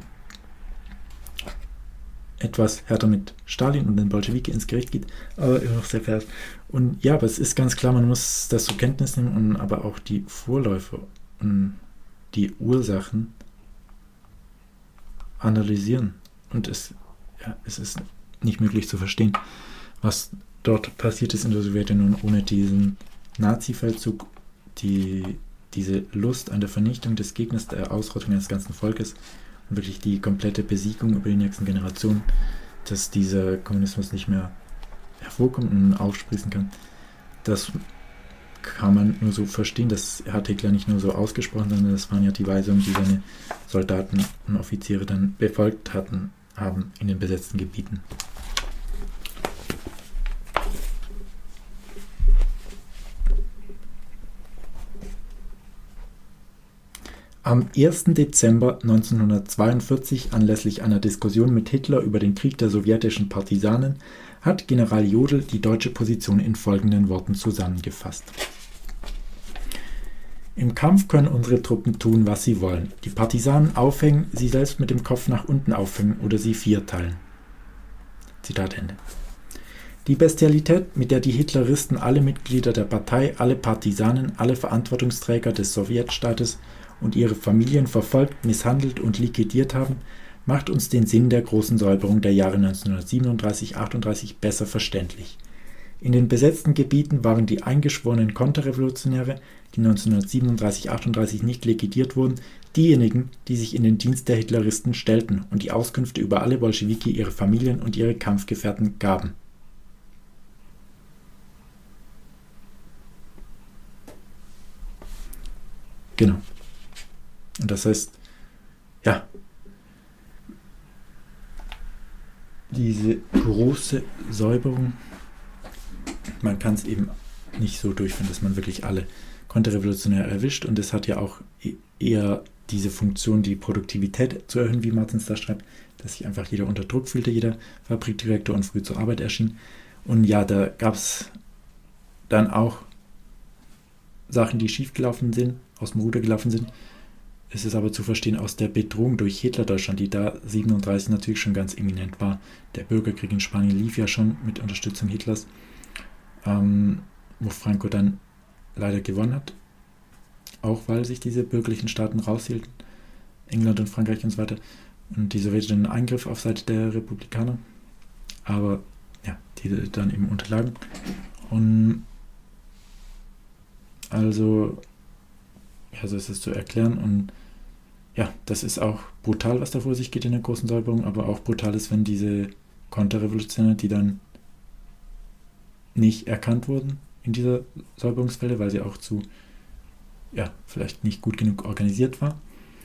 etwas härter mit Stalin und den Bolschewiki ins Gericht geht, aber immer noch sehr fair. Und ja, aber es ist ganz klar, man muss das zur Kenntnis nehmen und aber auch die Vorläufe und die Ursachen analysieren. Und es, ja, es ist nicht möglich zu verstehen, was dort passiert ist in der Sowjetunion ohne diesen Nazi-Feldzug, die, diese Lust an der Vernichtung des Gegners, der Ausrottung eines ganzen Volkes und wirklich die komplette Besiegung über die nächsten Generationen, dass dieser Kommunismus nicht mehr hervorkommt und aufsprießen kann. Das kann man nur so verstehen. Das hat Hitler nicht nur so ausgesprochen, sondern das waren ja die Weisungen, die seine Soldaten und Offiziere dann befolgt hatten, haben in den besetzten Gebieten. Am ersten Dezember neunzehnhundertzweiundvierzig, anlässlich einer Diskussion mit Hitler über den Krieg der sowjetischen Partisanen, hat General Jodl die deutsche Position in folgenden Worten zusammengefasst. Im Kampf können unsere Truppen tun, was sie wollen. Die Partisanen aufhängen, sie selbst mit dem Kopf nach unten aufhängen oder sie vierteilen. Zitat Ende. Die Bestialität, mit der die Hitleristen alle Mitglieder der Partei, alle Partisanen, alle Verantwortungsträger des Sowjetstaates und ihre Familien verfolgt, misshandelt und liquidiert haben, macht uns den Sinn der großen Säuberung der Jahre neunzehnhundertsiebenunddreißig achtunddreißig besser verständlich. In den besetzten Gebieten waren die eingeschworenen Konterrevolutionäre, die neunzehnhundertsiebenunddreißig achtunddreißig nicht liquidiert wurden, diejenigen, die sich in den Dienst der Hitleristen stellten und die Auskünfte über alle Bolschewiki, ihre Familien und ihre Kampfgefährten gaben. Genau. Und das heißt, ja, diese große Säuberung, man kann es eben nicht so durchführen, dass man wirklich alle Konterrevolutionäre erwischt, und es hat ja auch eher diese Funktion, die Produktivität zu erhöhen, wie Martens da schreibt, dass sich einfach jeder unter Druck fühlte, jeder Fabrikdirektor, und früh zur Arbeit erschien. Und ja, da gab es dann auch Sachen, die schiefgelaufen sind, aus dem Ruder gelaufen sind. Es ist aber zu verstehen aus der Bedrohung durch Hitler-Deutschland, die da siebenunddreißig natürlich schon ganz eminent war. Der Bürgerkrieg in Spanien lief ja schon mit Unterstützung Hitlers, ähm, wo Franco dann leider gewonnen hat, auch weil sich diese bürgerlichen Staaten raushielten, England und Frankreich und so weiter, und die Sowjetunion einen Eingriff auf Seite der Republikaner, aber ja, die dann eben unterlagen. Und also, ja, so ist es zu erklären, und ja, das ist auch brutal, was da vor sich geht in der großen Säuberung, aber auch brutal ist, wenn diese Konterrevolutionäre, die dann nicht erkannt wurden in dieser Säuberungswelle, weil sie auch zu, ja, vielleicht nicht gut genug organisiert war,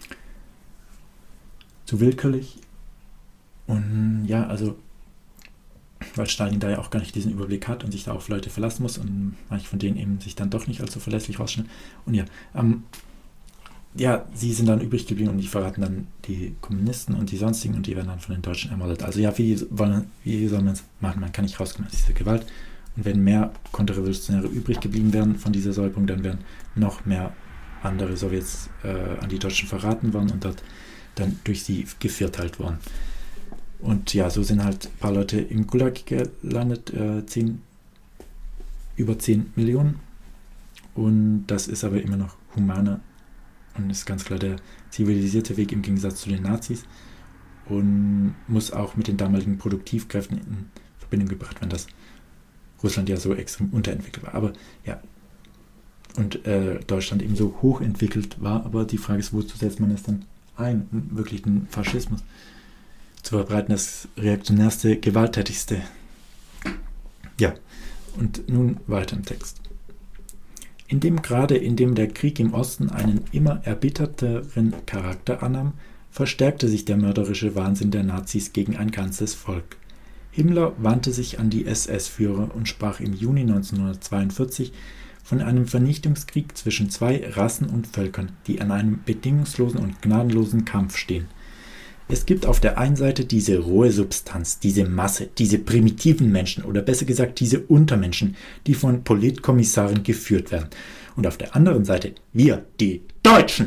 zu willkürlich, und ja, also weil Stalin da ja auch gar nicht diesen Überblick hat und sich da auf Leute verlassen muss und manche von denen eben sich dann doch nicht allzu verlässlich rausstellen. Und ja, ähm, ja, sie sind dann übrig geblieben und die verraten dann die Kommunisten und die sonstigen, und die werden dann von den Deutschen ermordet. Also ja, wie, wollen, wie soll man es machen? Man kann nicht rauskommen aus dieser Gewalt. Und wenn mehr Konterrevolutionäre übrig geblieben wären von dieser Säuberung, dann wären noch mehr andere Sowjets äh, an die Deutschen verraten worden und dort dann durch sie gevierteilt worden. Und ja, so sind halt ein paar Leute im Gulag gelandet, äh, zehn, über zehn Millionen. Und das ist aber immer noch humaner und ist ganz klar der zivilisierte Weg im Gegensatz zu den Nazis und muss auch mit den damaligen Produktivkräften in Verbindung gebracht werden, dass Russland ja so extrem unterentwickelt war. Aber ja, und äh, Deutschland eben so hochentwickelt war, aber die Frage ist, wozu setzt man es dann ein, wirklich den Faschismus zu verbreiten, das reaktionärste, gewalttätigste. Ja, und nun weiter im Text. In dem Grade, in dem der Krieg im Osten einen immer erbitterteren Charakter annahm, verstärkte sich der mörderische Wahnsinn der Nazis gegen ein ganzes Volk. Himmler wandte sich an die S S-Führer und sprach im Juni neunzehnhundertzweiundvierzig von einem Vernichtungskrieg zwischen zwei Rassen und Völkern, die an einem bedingungslosen und gnadenlosen Kampf stehen. Es gibt auf der einen Seite diese rohe Substanz, diese Masse, diese primitiven Menschen oder besser gesagt diese Untermenschen, die von Politkommissaren geführt werden. Und auf der anderen Seite wir, die Deutschen.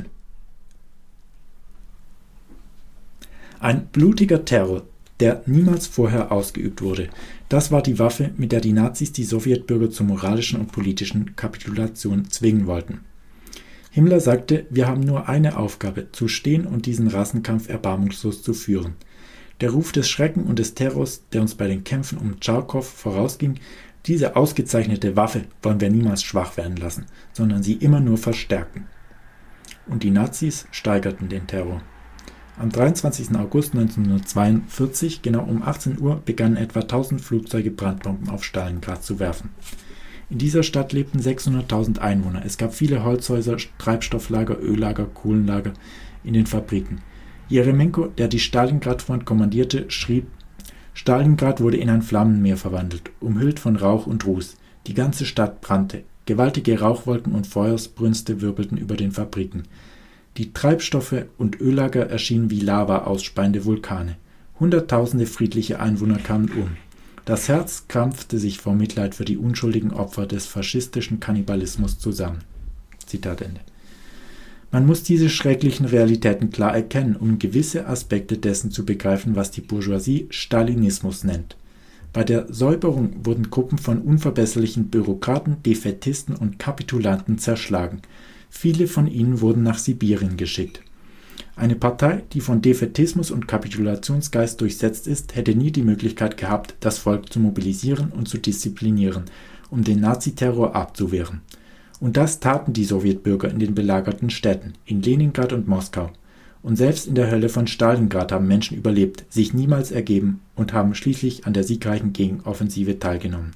Ein blutiger Terror, der niemals vorher ausgeübt wurde. Das war die Waffe, mit der die Nazis die Sowjetbürger zur moralischen und politischen Kapitulation zwingen wollten. Himmler sagte, wir haben nur eine Aufgabe, zu stehen und diesen Rassenkampf erbarmungslos zu führen. Der Ruf des Schrecken und des Terrors, der uns bei den Kämpfen um Tscharkow vorausging, diese ausgezeichnete Waffe wollen wir niemals schwach werden lassen, sondern sie immer nur verstärken. Und die Nazis steigerten den Terror. Am dreiundzwanzigsten August neunzehnhundertzweiundvierzig, genau um achtzehn Uhr, begannen etwa tausend Flugzeuge Brandbomben auf Stalingrad zu werfen. In dieser Stadt lebten sechshunderttausend Einwohner. Es gab viele Holzhäuser, Treibstofflager, Öllager, Kohlenlager in den Fabriken. Jeremenko, der die Stalingrad-Front kommandierte, schrieb, Stalingrad wurde in ein Flammenmeer verwandelt, umhüllt von Rauch und Ruß. Die ganze Stadt brannte. Gewaltige Rauchwolken und Feuersbrünste wirbelten über den Fabriken. Die Treibstoffe und Öllager erschienen wie Lava ausspeiende Vulkane. Hunderttausende friedliche Einwohner kamen um. Das Herz krampfte sich vor Mitleid für die unschuldigen Opfer des faschistischen Kannibalismus zusammen. Zitat Ende. Man muss diese schrecklichen Realitäten klar erkennen, um gewisse Aspekte dessen zu begreifen, was die Bourgeoisie Stalinismus nennt. Bei der Säuberung wurden Gruppen von unverbesserlichen Bürokraten, Defaitisten und Kapitulanten zerschlagen. Viele von ihnen wurden nach Sibirien geschickt. Eine Partei, die von Defaitismus und Kapitulationsgeist durchsetzt ist, hätte nie die Möglichkeit gehabt, das Volk zu mobilisieren und zu disziplinieren, um den Naziterror abzuwehren. Und das taten die Sowjetbürger in den belagerten Städten, in Leningrad und Moskau. Und selbst in der Hölle von Stalingrad haben Menschen überlebt, sich niemals ergeben und haben schließlich an der siegreichen Gegenoffensive teilgenommen.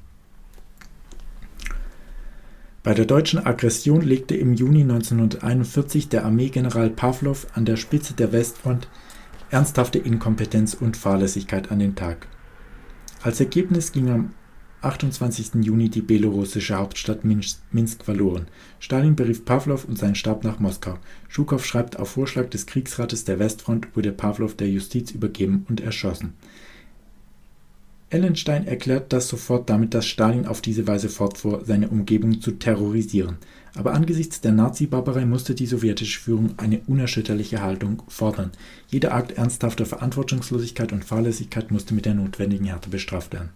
Bei der deutschen Aggression legte im Juni neunzehnhunderteinundvierzig der Armeegeneral Pawlow an der Spitze der Westfront ernsthafte Inkompetenz und Fahrlässigkeit an den Tag. Als Ergebnis ging am achtundzwanzigsten Juni die belarussische Hauptstadt Minsk verloren. Stalin berief Pawlow und seinen Stab nach Moskau. Schukow schreibt, auf Vorschlag des Kriegsrates der Westfront wurde Pawlow der Justiz übergeben und erschossen. Ellenstein erklärt das sofort damit, dass Stalin auf diese Weise fortfuhr, seine Umgebung zu terrorisieren. Aber angesichts der Nazi-Barbarei musste die sowjetische Führung eine unerschütterliche Haltung fordern. Jeder Akt ernsthafter Verantwortungslosigkeit und Fahrlässigkeit musste mit der notwendigen Härte bestraft werden.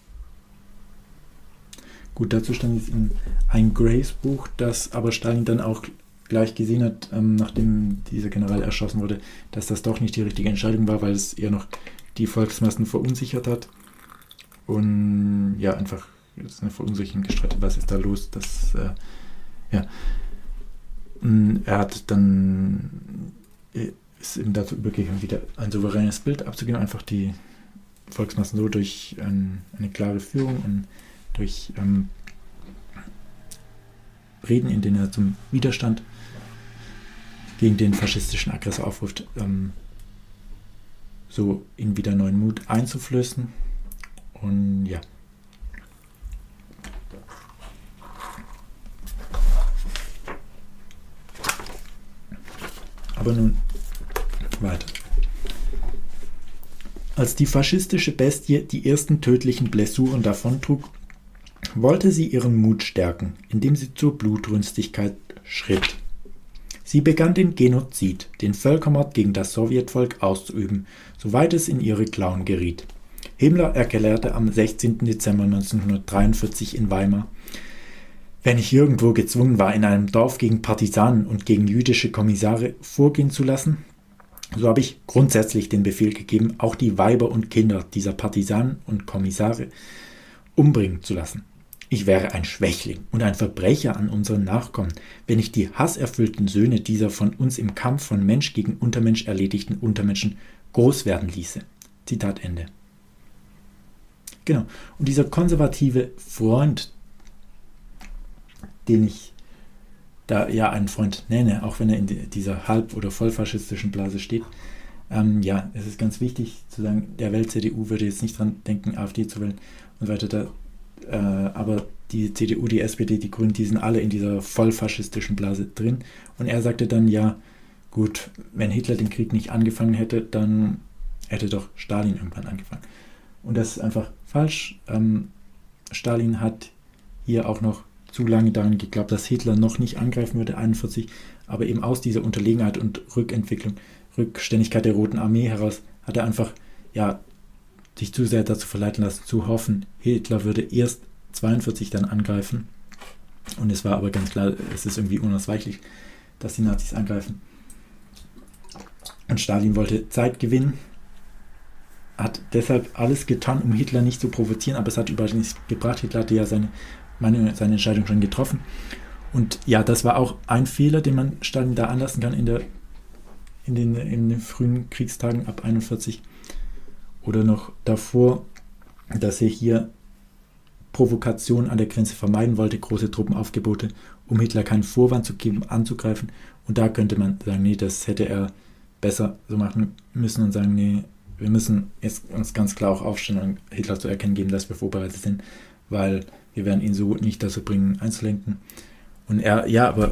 Gut, dazu stand es in ein Grace-Buch, das aber Stalin dann auch gleich gesehen hat, ähm, nachdem dieser General erschossen wurde, dass das doch nicht die richtige Entscheidung war, weil es eher noch die Volksmassen verunsichert hat. Und ja, einfach ist eine Verunsicherung gestreut, was ist da los? Das, äh, ja. Und er hat dann ist eben dazu übergegangen, wieder ein souveränes Bild abzugeben, einfach die Volksmassen so durch ein, eine klare Führung und durch ähm, Reden, in denen er zum Widerstand gegen den faschistischen Aggressor aufruft, ähm, so ihm wieder neuen Mut einzuflößen. Und ja. Aber nun weiter. Als die faschistische Bestie die ersten tödlichen Blessuren davontrug, wollte sie ihren Mut stärken, indem sie zur Blutrünstigkeit schritt. Sie begann den Genozid, den Völkermord gegen das Sowjetvolk auszuüben, soweit es in ihre Klauen geriet. Himmler erklärte am sechzehnten Dezember neunzehnhundertdreiundvierzig in Weimar: Wenn ich irgendwo gezwungen war, in einem Dorf gegen Partisanen und gegen jüdische Kommissare vorgehen zu lassen, so habe ich grundsätzlich den Befehl gegeben, auch die Weiber und Kinder dieser Partisanen und Kommissare umbringen zu lassen. Ich wäre ein Schwächling und ein Verbrecher an unseren Nachkommen, wenn ich die hasserfüllten Söhne dieser von uns im Kampf von Mensch gegen Untermensch erledigten Untermenschen groß werden ließe. Zitat Ende. Genau. Und dieser konservative Freund, den ich da ja einen Freund nenne, auch wenn er in dieser halb- oder vollfaschistischen Blase steht, ähm, ja, es ist ganz wichtig zu sagen, der Welt-C D U würde jetzt nicht dran denken, AfD zu wählen und so weiter. Da, äh, aber die C D U, die S P D, die Grünen, die sind alle in dieser vollfaschistischen Blase drin. Und er sagte dann, ja, gut, wenn Hitler den Krieg nicht angefangen hätte, dann hätte doch Stalin irgendwann angefangen. Und das ist einfach falsch. Ähm, Stalin hat hier auch noch zu lange daran geglaubt, dass Hitler noch nicht angreifen würde, einundvierzig, aber eben aus dieser Unterlegenheit und Rückentwicklung, Rückständigkeit der Roten Armee heraus, hat er einfach, ja, sich zu sehr dazu verleiten lassen, zu hoffen, Hitler würde erst zweiundvierzig dann angreifen. Und es war aber ganz klar, es ist irgendwie unausweichlich, dass die Nazis angreifen. Und Stalin wollte Zeit gewinnen, hat deshalb alles getan, um Hitler nicht zu provozieren, aber es hat überhaupt nichts gebracht. Hitler hatte ja seine, meine, seine Entscheidung schon getroffen. Und ja, das war auch ein Fehler, den man Stalin da anlassen kann in, der, in, den, in den frühen Kriegstagen ab einundvierzig oder noch davor, dass er hier Provokation an der Grenze vermeiden wollte, große Truppenaufgebote, um Hitler keinen Vorwand zu geben, anzugreifen. Und da könnte man sagen, nee, das hätte er besser so machen müssen und sagen, nee, wir müssen jetzt uns ganz klar auch aufstellen und Hitler zu erkennen geben, dass wir vorbereitet sind, weil wir werden ihn so nicht dazu bringen, einzulenken. Und er, ja, aber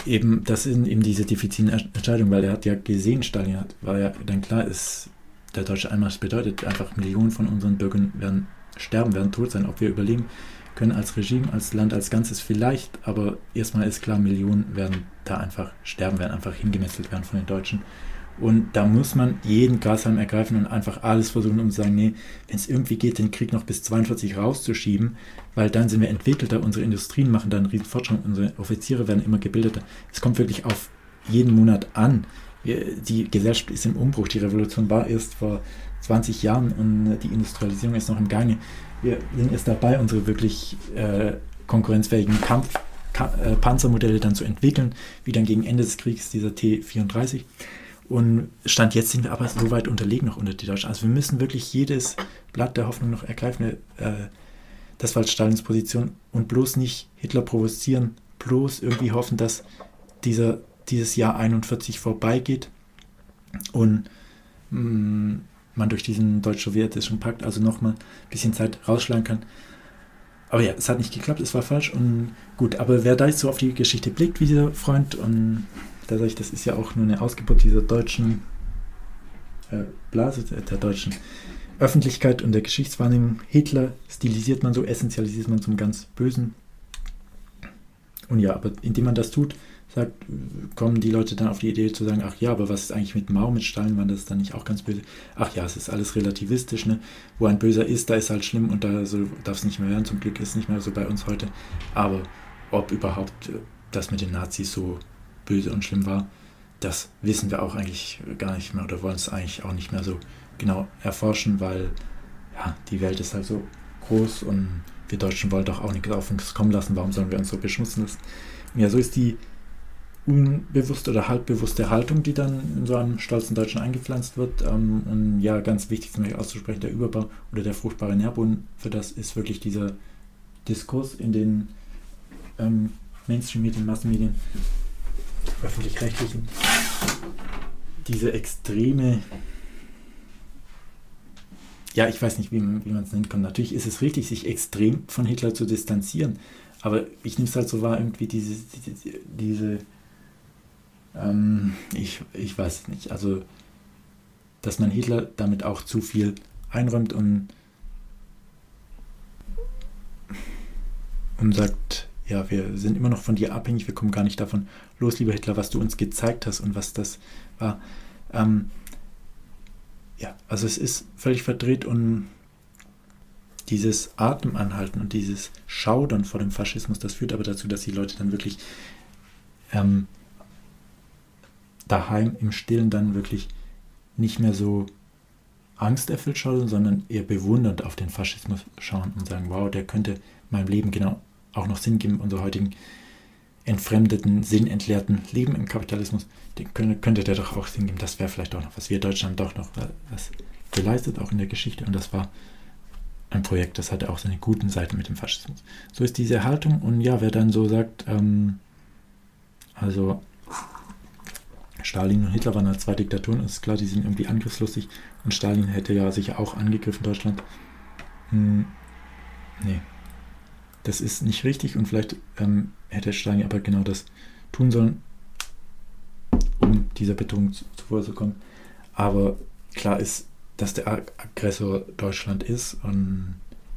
eben, das sind eben diese diffizilen Entscheidungen, weil er hat ja gesehen, Stalin hat, war ja dann klar ist, der deutsche Einmarsch bedeutet einfach, Millionen von unseren Bürgern werden sterben, werden tot sein, ob wir überleben können als Regime, als Land, als Ganzes vielleicht, aber erstmal ist klar, Millionen werden da einfach sterben, werden einfach hingemetzelt werden von den Deutschen. Und da muss man jeden Grashalm ergreifen und einfach alles versuchen, um zu sagen, nee, wenn es irgendwie geht, den Krieg noch bis zweiundvierzig rauszuschieben, weil dann sind wir entwickelter, unsere Industrien machen da einen riesen Fortschritt, unsere Offiziere werden immer gebildeter. Es kommt wirklich auf jeden Monat an. Wir, die Gesellschaft ist im Umbruch, die Revolution war erst vor zwanzig Jahren und die Industrialisierung ist noch im Gange. Wir sind erst dabei, unsere wirklich äh, konkurrenzfähigen Kampf, Ka- äh, Panzermodelle dann zu entwickeln, wie dann gegen Ende des Krieges dieser T vierunddreißig. Und Stand jetzt sind wir aber so weit unterlegen noch unter die Deutschen. Also wir müssen wirklich jedes Blatt der Hoffnung noch ergreifen. Äh, das war Stalins Position. Und bloß nicht Hitler provozieren, bloß irgendwie hoffen, dass dieser, dieses Jahr einundvierzig vorbeigeht und mh, man durch diesen deutsch-sowjetischen Pakt also nochmal ein bisschen Zeit rausschlagen kann. Aber ja, es hat nicht geklappt, es war falsch und gut. Aber wer da jetzt so auf die Geschichte blickt, wie dieser Freund, und da sage ich, das ist ja auch nur eine Ausgeburt dieser deutschen äh, Blase, der deutschen Öffentlichkeit und der Geschichtswahrnehmung. Hitler stilisiert man so, essentialisiert man zum ganz Bösen. Und ja, aber indem man das tut, sagt, kommen die Leute dann auf die Idee zu sagen, ach ja, aber was ist eigentlich mit Mao, mit Stalin, war das dann nicht auch ganz böse? Ach ja, es ist alles relativistisch, ne? Wo ein Böser ist, da ist halt schlimm und da so darf es nicht mehr werden. Zum Glück ist es nicht mehr so bei uns heute. Aber ob überhaupt das mit den Nazis so böse und schlimm war, das wissen wir auch eigentlich gar nicht mehr oder wollen es eigentlich auch nicht mehr so genau erforschen, weil ja, die Welt ist halt so groß und wir Deutschen wollen doch auch nichts auf uns kommen lassen, warum sollen wir uns so beschmutzen lassen? Und ja, so ist die unbewusste oder halbbewusste Haltung, die dann in so einem stolzen Deutschen eingepflanzt wird. Ähm, und ja, ganz wichtig zum Beispiel auszusprechen, der Überbau oder der fruchtbare Nährboden für das ist wirklich dieser Diskurs in den ähm, Mainstream-Medien, Massenmedien, öffentlich-rechtlichen, diese extreme, ja, ich weiß nicht, wie man wie man es nennen kann. Natürlich ist es richtig, sich extrem von Hitler zu distanzieren, aber ich nehme es halt so wahr, irgendwie diese, diese, diese ähm, ich, ich weiß nicht, also, dass man Hitler damit auch zu viel einräumt und, und sagt, ja, wir sind immer noch von dir abhängig, wir kommen gar nicht davon los, lieber Hitler, was du uns gezeigt hast und was das war. Ähm, ja, also es ist völlig verdreht und dieses Atemanhalten und dieses Schaudern vor dem Faschismus, das führt aber dazu, dass die Leute dann wirklich ähm, daheim im Stillen dann wirklich nicht mehr so angsterfüllt schauen, sondern eher bewundernd auf den Faschismus schauen und sagen, wow, der könnte meinem Leben genau auch noch Sinn geben, unserer heutigen entfremdeten, sinnentleerten Leben im Kapitalismus, den könnte, könnte der doch auch Sinn geben. Das wäre vielleicht auch noch, was wir Deutschland doch noch was geleistet, auch in der Geschichte. Und das war ein Projekt, das hatte auch seine guten Seiten mit dem Faschismus. So ist diese Haltung. Und ja, wer dann so sagt, ähm, also Stalin und Hitler waren halt zwei Diktaturen, ist klar, die sind irgendwie angriffslustig. Und Stalin hätte ja sicher auch angegriffen, Deutschland. Hm, nee. Das ist nicht richtig und vielleicht ähm, hätte Stalin aber genau das tun sollen, um dieser Betonung zuvor zu kommen. Aber klar ist, dass der Aggressor Deutschland ist und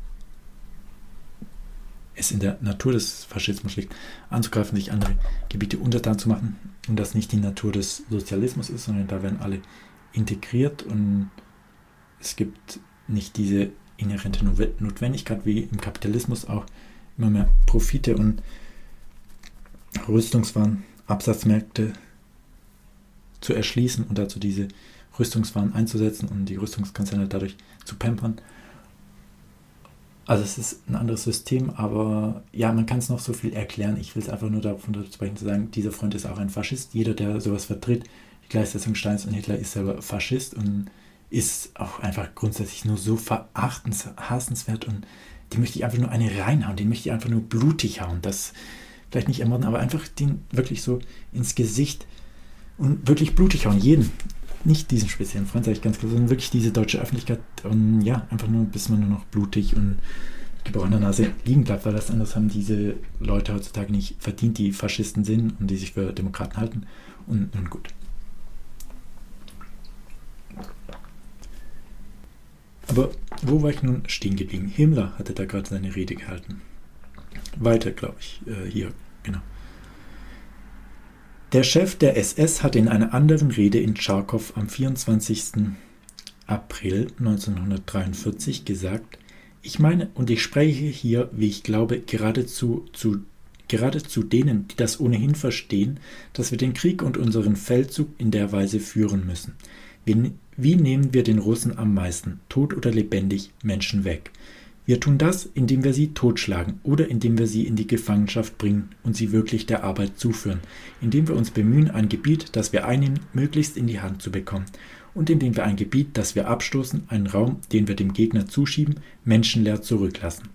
es in der Natur des Faschismus liegt, anzugreifen, sich andere Gebiete untertan zu machen und das nicht die Natur des Sozialismus ist, sondern da werden alle integriert und es gibt nicht diese inhärente Notwendigkeit wie im Kapitalismus auch immer mehr Profite und Rüstungswaren, Absatzmärkte zu erschließen und dazu diese Rüstungswaren einzusetzen und die Rüstungskonzerne dadurch zu pampern. Also es ist ein anderes System, aber ja, man kann es noch so viel erklären. Ich will es einfach nur davon sprechen, zu sagen, dieser Freund ist auch ein Faschist. Jeder, der sowas vertritt, die Gleichsetzung Steins und Hitler, ist selber Faschist und ist auch einfach grundsätzlich nur so verachtens, hassenswert und den möchte ich einfach nur eine reinhauen, den möchte ich einfach nur blutig hauen. Das vielleicht nicht ermorden, aber einfach den wirklich so ins Gesicht und wirklich blutig hauen. Jeden. Nicht diesen speziellen Freund, sage ich ganz klar, sondern wirklich diese deutsche Öffentlichkeit. Und ja, einfach nur, bis man nur noch blutig und gebrochener Nase liegen bleibt, weil das anders haben diese Leute heutzutage nicht verdient, die Faschisten sind und die sich für Demokraten halten. Und nun gut. Aber wo war ich nun stehen geblieben? Himmler hatte da gerade seine Rede gehalten. Weiter, glaube ich, äh, hier, genau. Der Chef der S S hatte in einer anderen Rede in Charkow am vierundzwanzigsten April neunzehnhundertdreiundvierzig gesagt: Ich meine, und ich spreche hier, wie ich glaube, geradezu zu, geradezu denen, die das ohnehin verstehen, dass wir den Krieg und unseren Feldzug in der Weise führen müssen. Wie, wie nehmen wir den Russen am meisten, tot oder lebendig, Menschen weg? Wir tun das, indem wir sie totschlagen oder indem wir sie in die Gefangenschaft bringen und sie wirklich der Arbeit zuführen, indem wir uns bemühen, ein Gebiet, das wir einnehmen, möglichst in die Hand zu bekommen und indem wir ein Gebiet, das wir abstoßen, einen Raum, den wir dem Gegner zuschieben, menschenleer zurücklassen.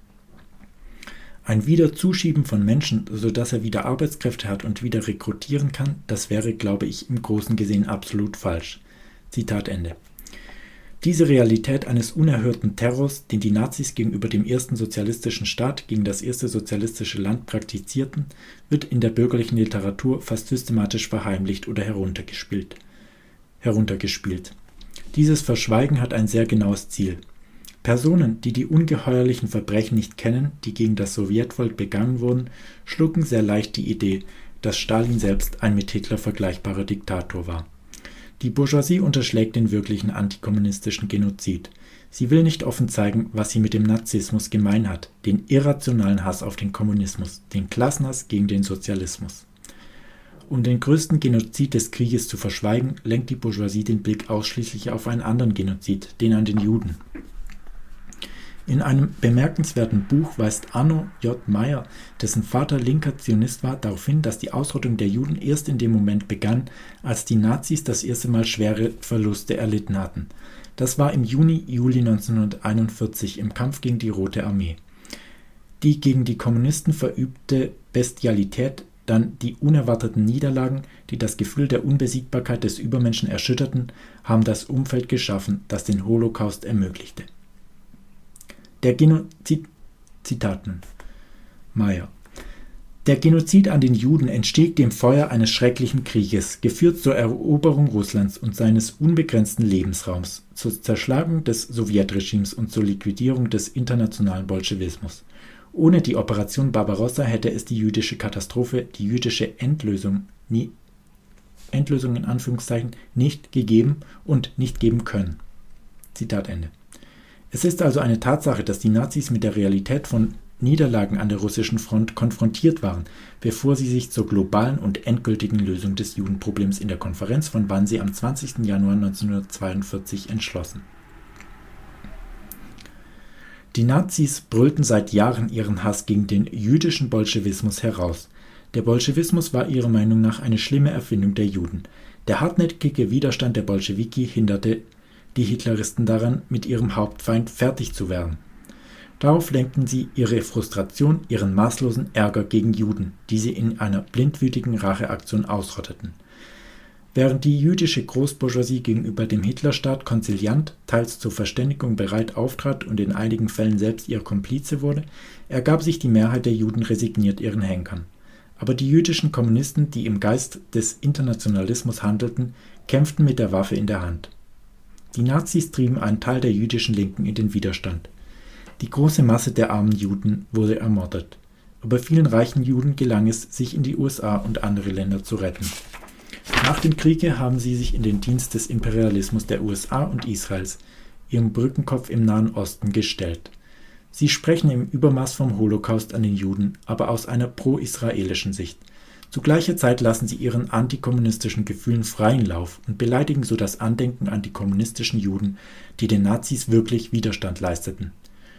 Ein Wiederzuschieben von Menschen, sodass er wieder Arbeitskräfte hat und wieder rekrutieren kann, das wäre, glaube ich, im Großen gesehen absolut falsch. Zitat Ende. Diese Realität eines unerhörten Terrors, den die Nazis gegenüber dem ersten sozialistischen Staat, gegen das erste sozialistische Land praktizierten, wird in der bürgerlichen Literatur fast systematisch verheimlicht oder heruntergespielt. heruntergespielt. Dieses Verschweigen hat ein sehr genaues Ziel. Personen, die die ungeheuerlichen Verbrechen nicht kennen, die gegen das Sowjetvolk begangen wurden, schlucken sehr leicht die Idee, dass Stalin selbst ein mit Hitler vergleichbarer Diktator war. Die Bourgeoisie unterschlägt den wirklichen antikommunistischen Genozid. Sie will nicht offen zeigen, was sie mit dem Nazismus gemein hat, den irrationalen Hass auf den Kommunismus, den Klassenhass gegen den Sozialismus. Um den größten Genozid des Krieges zu verschweigen, lenkt die Bourgeoisie den Blick ausschließlich auf einen anderen Genozid, den an den Juden. In einem bemerkenswerten Buch weist Arno J. Meyer, dessen Vater linker Zionist war, darauf hin, dass die Ausrottung der Juden erst in dem Moment begann, als die Nazis das erste Mal schwere Verluste erlitten hatten. Das war im Juni-Juli neunzehnhunderteinundvierzig im Kampf gegen die Rote Armee. Die gegen die Kommunisten verübte Bestialität, dann die unerwarteten Niederlagen, die das Gefühl der Unbesiegbarkeit des Übermenschen erschütterten, haben das Umfeld geschaffen, das den Holocaust ermöglichte. Der Genozid, Zitaten, Meyer. Der Genozid an den Juden entstieg dem Feuer eines schrecklichen Krieges, geführt zur Eroberung Russlands und seines unbegrenzten Lebensraums, zur Zerschlagung des Sowjetregimes und zur Liquidierung des internationalen Bolschewismus. Ohne die Operation Barbarossa hätte es die jüdische Katastrophe, die jüdische Endlösung, nie, Endlösung in Anführungszeichen, nicht gegeben und nicht geben können. Zitat Ende. Es ist also eine Tatsache, dass die Nazis mit der Realität von Niederlagen an der russischen Front konfrontiert waren, bevor sie sich zur globalen und endgültigen Lösung des Judenproblems in der Konferenz von Wannsee am zwanzigsten Januar neunzehnhundertzweiundvierzig entschlossen. Die Nazis brüllten seit Jahren ihren Hass gegen den jüdischen Bolschewismus heraus. Der Bolschewismus war ihrer Meinung nach eine schlimme Erfindung der Juden. Der hartnäckige Widerstand der Bolschewiki hinderte die Hitleristen daran, mit ihrem Hauptfeind fertig zu werden. Darauf lenkten sie ihre Frustration, ihren maßlosen Ärger gegen Juden, die sie in einer blindwütigen Racheaktion ausrotteten. Während die jüdische Großbourgeoisie gegenüber dem Hitlerstaat konziliant, teils zur Verständigung bereit auftrat und in einigen Fällen selbst ihr Komplize wurde, ergab sich die Mehrheit der Juden resigniert ihren Henkern. Aber die jüdischen Kommunisten, die im Geist des Internationalismus handelten, kämpften mit der Waffe in der Hand. Die Nazis trieben einen Teil der jüdischen Linken in den Widerstand. Die große Masse der armen Juden wurde ermordet. Aber vielen reichen Juden gelang es, sich in die U S A und andere Länder zu retten. Nach dem Kriege haben sie sich in den Dienst des Imperialismus der U S A und Israels, ihrem Brückenkopf im Nahen Osten, gestellt. Sie sprechen im Übermaß vom Holocaust an den Juden, aber aus einer pro-israelischen Sicht. Zu gleicher Zeit lassen sie ihren antikommunistischen Gefühlen freien Lauf und beleidigen so das Andenken an die kommunistischen Juden, die den Nazis wirklich Widerstand leisteten.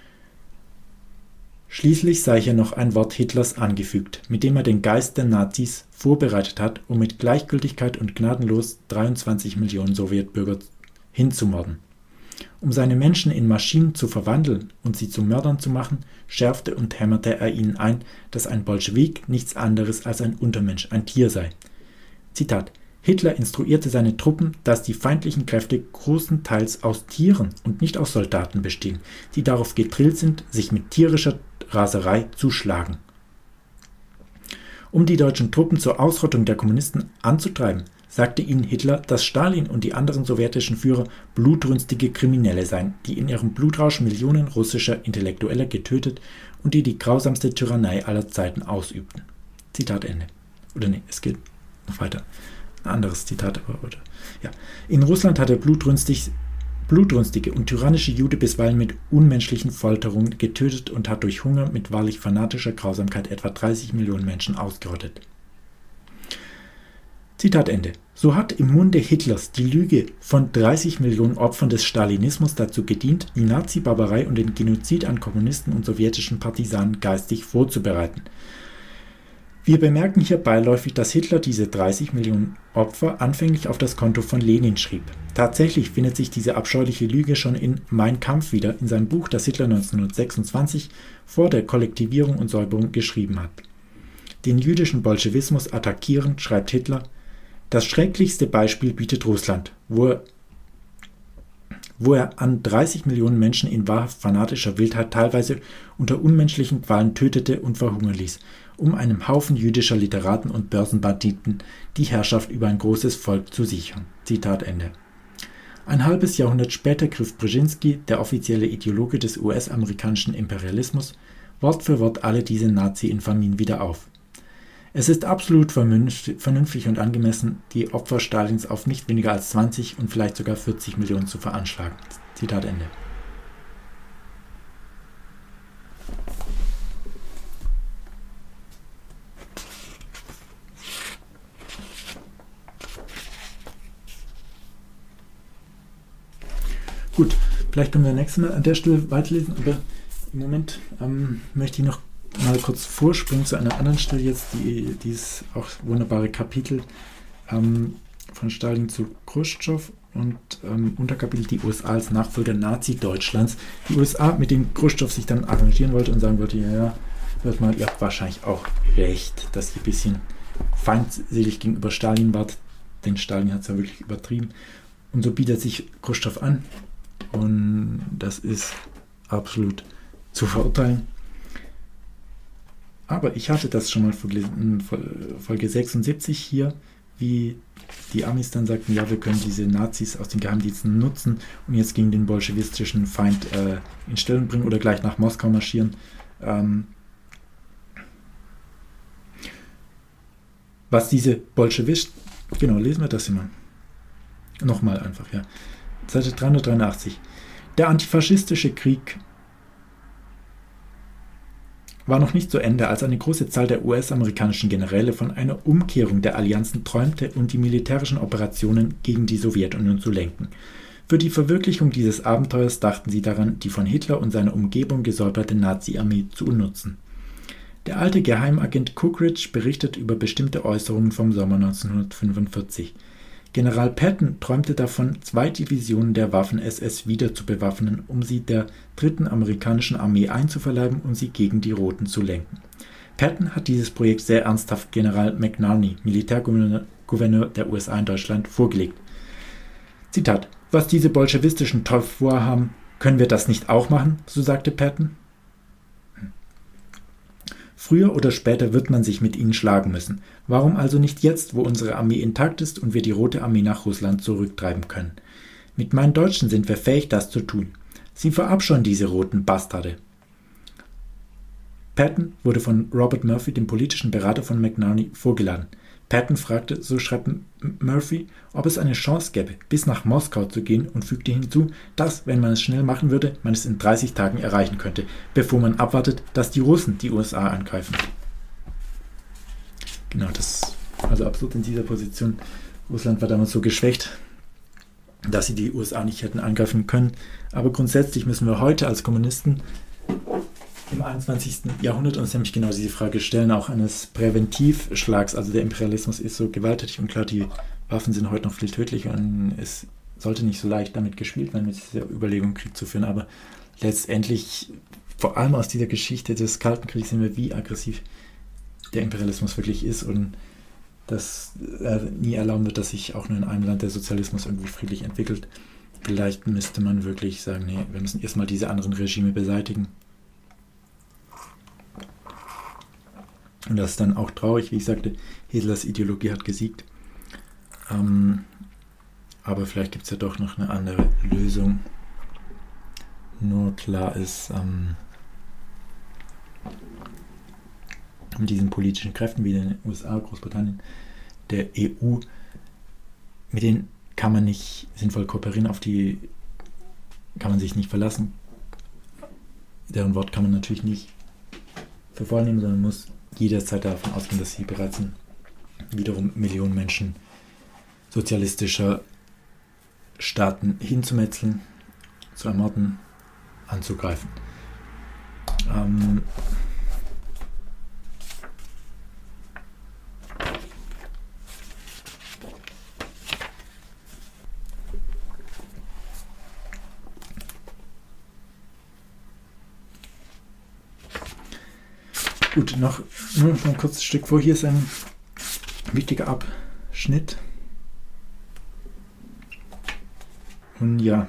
Schließlich sei hier noch ein Wort Hitlers angefügt, mit dem er den Geist der Nazis vorbereitet hat, um mit Gleichgültigkeit und gnadenlos dreiundzwanzig Millionen Sowjetbürger hinzumorden. Um seine Menschen in Maschinen zu verwandeln und sie zu Mördern zu machen, schärfte und hämmerte er ihnen ein, dass ein Bolschewik nichts anderes als ein Untermensch, ein Tier sei. Zitat: Hitler instruierte seine Truppen, dass die feindlichen Kräfte großenteils aus Tieren und nicht aus Soldaten bestehen, die darauf gedrillt sind, sich mit tierischer Raserei zu schlagen. Um die deutschen Truppen zur Ausrottung der Kommunisten anzutreiben, sagte ihnen Hitler, dass Stalin und die anderen sowjetischen Führer blutrünstige Kriminelle seien, die in ihrem Blutrausch Millionen russischer Intellektueller getötet und die die grausamste Tyrannei aller Zeiten ausübten. Zitat Ende. Oder nee, es geht noch weiter. Ein anderes Zitat, aber oder, ja. In Russland hat der blutrünstig, blutrünstige und tyrannische Jude bisweilen mit unmenschlichen Folterungen getötet und hat durch Hunger mit wahrlich fanatischer Grausamkeit etwa dreißig Millionen Menschen ausgerottet. Zitat Ende. So hat im Munde Hitlers die Lüge von dreißig Millionen Opfern des Stalinismus dazu gedient, die Nazi-Barbarei und den Genozid an Kommunisten und sowjetischen Partisanen geistig vorzubereiten. Wir bemerken hier beiläufig, dass Hitler diese dreißig Millionen Opfer anfänglich auf das Konto von Lenin schrieb. Tatsächlich findet sich diese abscheuliche Lüge schon in Mein Kampf wieder, in seinem Buch, das Hitler neunzehnhundertsechsundzwanzig vor der Kollektivierung und Säuberung geschrieben hat. Den jüdischen Bolschewismus attackierend schreibt Hitler: Das schrecklichste Beispiel bietet Russland, wo er, wo er an dreißig Millionen Menschen in wahrhaft fanatischer Wildheit teilweise unter unmenschlichen Qualen tötete und verhungern ließ, um einem Haufen jüdischer Literaten und Börsenbanditen die Herrschaft über ein großes Volk zu sichern. Zitat Ende. Ein halbes Jahrhundert später griff Brzezinski, der offizielle Ideologe des U S-amerikanischen Imperialismus, Wort für Wort alle diese Nazi-Infamien wieder auf. Es ist absolut vernünftig und angemessen, die Opfer Stalins auf nicht weniger als zwanzig und vielleicht sogar vierzig Millionen zu veranschlagen. Zitat Ende. Gut, vielleicht können wir nächstes Mal an der Stelle weiterlesen, aber im Moment ähm, möchte ich noch mal kurz vorspringen zu einer anderen Stelle jetzt, die dieses auch wunderbare Kapitel ähm, von Stalin zu Chruschtschow und ähm, Unterkapitel die U S A als Nachfolger Nazi-Deutschlands. Die U S A, mit denen Chruschtschow sich dann arrangieren wollte und sagen wollte, ja, ja, hört mal, ihr habt wahrscheinlich auch recht, dass ihr ein bisschen feindselig gegenüber Stalin wart, denn Stalin hat es ja wirklich übertrieben. Und so bietet sich Chruschtschow an und das ist absolut zu verurteilen. Aber ich hatte das schon mal in Folge sechsundsiebzig hier, wie die Amis dann sagten, ja, wir können diese Nazis aus den Geheimdiensten nutzen und jetzt gegen den bolschewistischen Feind äh, in Stellung bringen oder gleich nach Moskau marschieren. Ähm, was diese Bolschewisten, genau, lesen wir das immer. Nochmal einfach, ja. Seite dreihundertdreiundachtzig. Der antifaschistische Krieg war noch nicht zu Ende, als eine große Zahl der U S-amerikanischen Generäle von einer Umkehrung der Allianzen träumte und die militärischen Operationen gegen die Sowjetunion zu lenken. Für die Verwirklichung dieses Abenteuers dachten sie daran, die von Hitler und seiner Umgebung gesäuberte Nazi-Armee zu nutzen. Der alte Geheimagent Cookridge berichtet über bestimmte Äußerungen vom Sommer neunzehnhundertfünfundvierzig. General Patton träumte davon, zwei Divisionen der Waffen-S S wieder zu bewaffnen, um sie der dritten amerikanischen Armee einzuverleiben und sie gegen die Roten zu lenken. Patton hat dieses Projekt sehr ernsthaft General McNarney, Militärgouverneur der U S A in Deutschland, vorgelegt. Zitat: Was diese bolschewistischen Teufel vorhaben, können wir das nicht auch machen? So sagte Patton. Früher oder später wird man sich mit ihnen schlagen müssen. Warum also nicht jetzt, wo unsere Armee intakt ist und wir die Rote Armee nach Russland zurücktreiben können? Mit meinen Deutschen sind wir fähig, das zu tun. Sie verabscheuen diese roten Bastarde. Patton wurde von Robert Murphy, dem politischen Berater von McNarney, vorgeladen. Patton fragte, so schreibt Murphy, ob es eine Chance gäbe, bis nach Moskau zu gehen und fügte hinzu, dass, wenn man es schnell machen würde, man es in dreißig Tagen erreichen könnte, bevor man abwartet, dass die Russen die U S A angreifen. Genau, das ist also absurd in dieser Position. Russland war damals so geschwächt, dass sie die U S A nicht hätten angreifen können. Aber grundsätzlich müssen wir heute als Kommunisten im einundzwanzigsten Jahrhundert uns nämlich genau diese Frage stellen, auch eines Präventivschlags. Also der Imperialismus ist so gewalttätig und klar, die Waffen sind heute noch viel tödlicher und es sollte nicht so leicht damit gespielt werden, mit dieser Überlegung Krieg zu führen. Aber letztendlich, vor allem aus dieser Geschichte des Kalten Kriegs, sehen wir, wie aggressiv der Imperialismus wirklich ist und dass er nie erlauben wird, dass sich auch nur in einem Land der Sozialismus irgendwie friedlich entwickelt. Vielleicht müsste man wirklich sagen, nee, wir müssen erstmal diese anderen Regime beseitigen. Und das ist dann auch traurig, wie ich sagte, Hitlers Ideologie hat gesiegt. Ähm, aber vielleicht gibt es ja doch noch eine andere Lösung. Nur klar ist, ähm, mit diesen politischen Kräften wie den U S A, Großbritannien, der E U, mit denen kann man nicht sinnvoll kooperieren, auf die kann man sich nicht verlassen. Deren Wort kann man natürlich nicht für voll nehmen, sondern muss jederzeit davon ausgehen, dass sie bereit sind, wiederum Millionen Menschen sozialistischer Staaten hinzumetzeln, zu ermorden, anzugreifen. Ähm, Gut, noch nur noch ein kurzes Stück vor. Hier ist ein wichtiger Abschnitt. Und ja,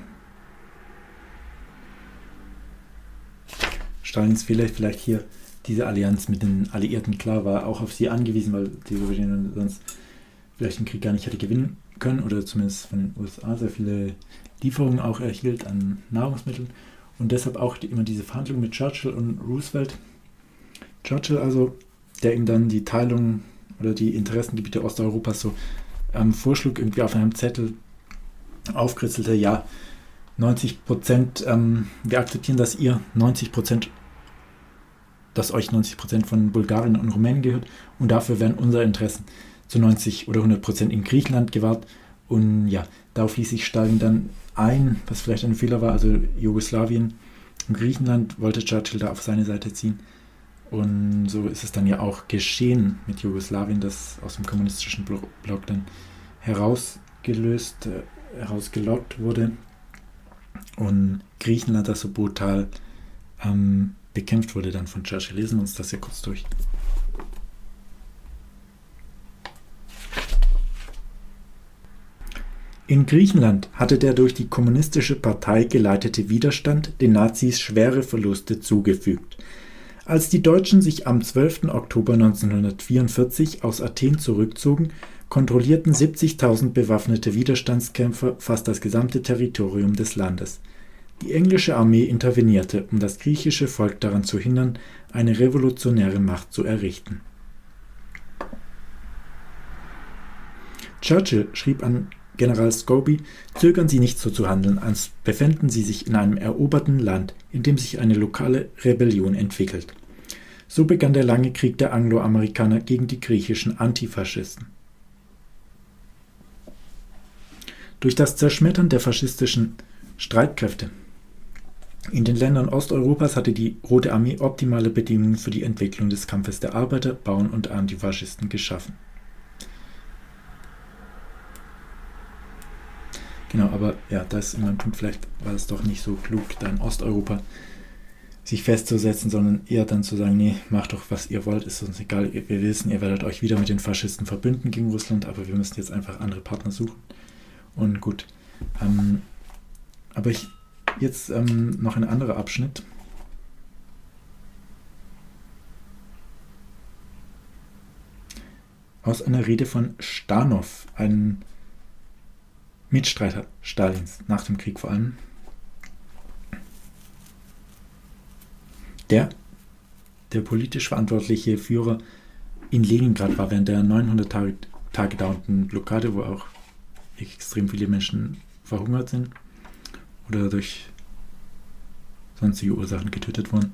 Stalins Fehler vielleicht hier diese Allianz mit den Alliierten, klar, war auch auf sie angewiesen, weil die Sowjetunion sonst vielleicht den Krieg gar nicht hätte gewinnen können oder zumindest von den U S A sehr viele Lieferungen auch erhielt an Nahrungsmitteln und deshalb auch die, immer diese Verhandlungen mit Churchill und Roosevelt. Churchill also, der ihm dann die Teilung oder die Interessengebiete Osteuropas so ähm, vorschlug, irgendwie auf einem Zettel aufkritzelte, ja, neunzig Prozent, ähm, wir akzeptieren, dass ihr neunzig Prozent, dass euch neunzig Prozent von Bulgarien und Rumänien gehört und dafür werden unsere Interessen zu neunzig oder hundert Prozent in Griechenland gewahrt. Und ja, darauf ließ sich Stalin dann ein, was vielleicht ein Fehler war, also Jugoslawien und Griechenland wollte Churchill da auf seine Seite ziehen. Und so ist es dann ja auch geschehen mit Jugoslawien, das aus dem kommunistischen Block dann herausgelöst, äh, herausgelockt wurde. Und Griechenland, das so brutal ähm, bekämpft wurde dann von Churchill. Lesen wir uns das hier kurz durch. In Griechenland hatte der durch die kommunistische Partei geleitete Widerstand den Nazis schwere Verluste zugefügt. Als die Deutschen sich am zwölften Oktober neunzehnhundertvierundvierzig aus Athen zurückzogen, kontrollierten siebzigtausend bewaffnete Widerstandskämpfer fast das gesamte Territorium des Landes. Die englische Armee intervenierte, um das griechische Volk daran zu hindern, eine revolutionäre Macht zu errichten. Churchill schrieb an General Scobie, zögern Sie nicht so zu handeln, als befänden Sie sich in einem eroberten Land, in dem sich eine lokale Rebellion entwickelt. So begann der lange Krieg der Angloamerikaner gegen die griechischen Antifaschisten. Durch das Zerschmettern der faschistischen Streitkräfte in den Ländern Osteuropas hatte die Rote Armee optimale Bedingungen für die Entwicklung des Kampfes der Arbeiter, Bauern und Antifaschisten geschaffen. Genau, aber ja, das ist immer ein Punkt, vielleicht war es doch nicht so klug, da in Osteuropa sich festzusetzen, sondern eher dann zu sagen, nee, macht doch, was ihr wollt, ist uns egal, wir wissen, ihr werdet euch wieder mit den Faschisten verbünden gegen Russland, aber wir müssen jetzt einfach andere Partner suchen. Und gut, ähm, aber ich, jetzt ähm, noch ein anderer Abschnitt. Aus einer Rede von Stanov, einem Mitstreiter Stalins, nach dem Krieg vor allem. Der, der politisch verantwortliche Führer in Leningrad war während der neunhundert Tage, Tage dauernden Blockade, wo auch extrem viele Menschen verhungert sind oder durch sonstige Ursachen getötet wurden.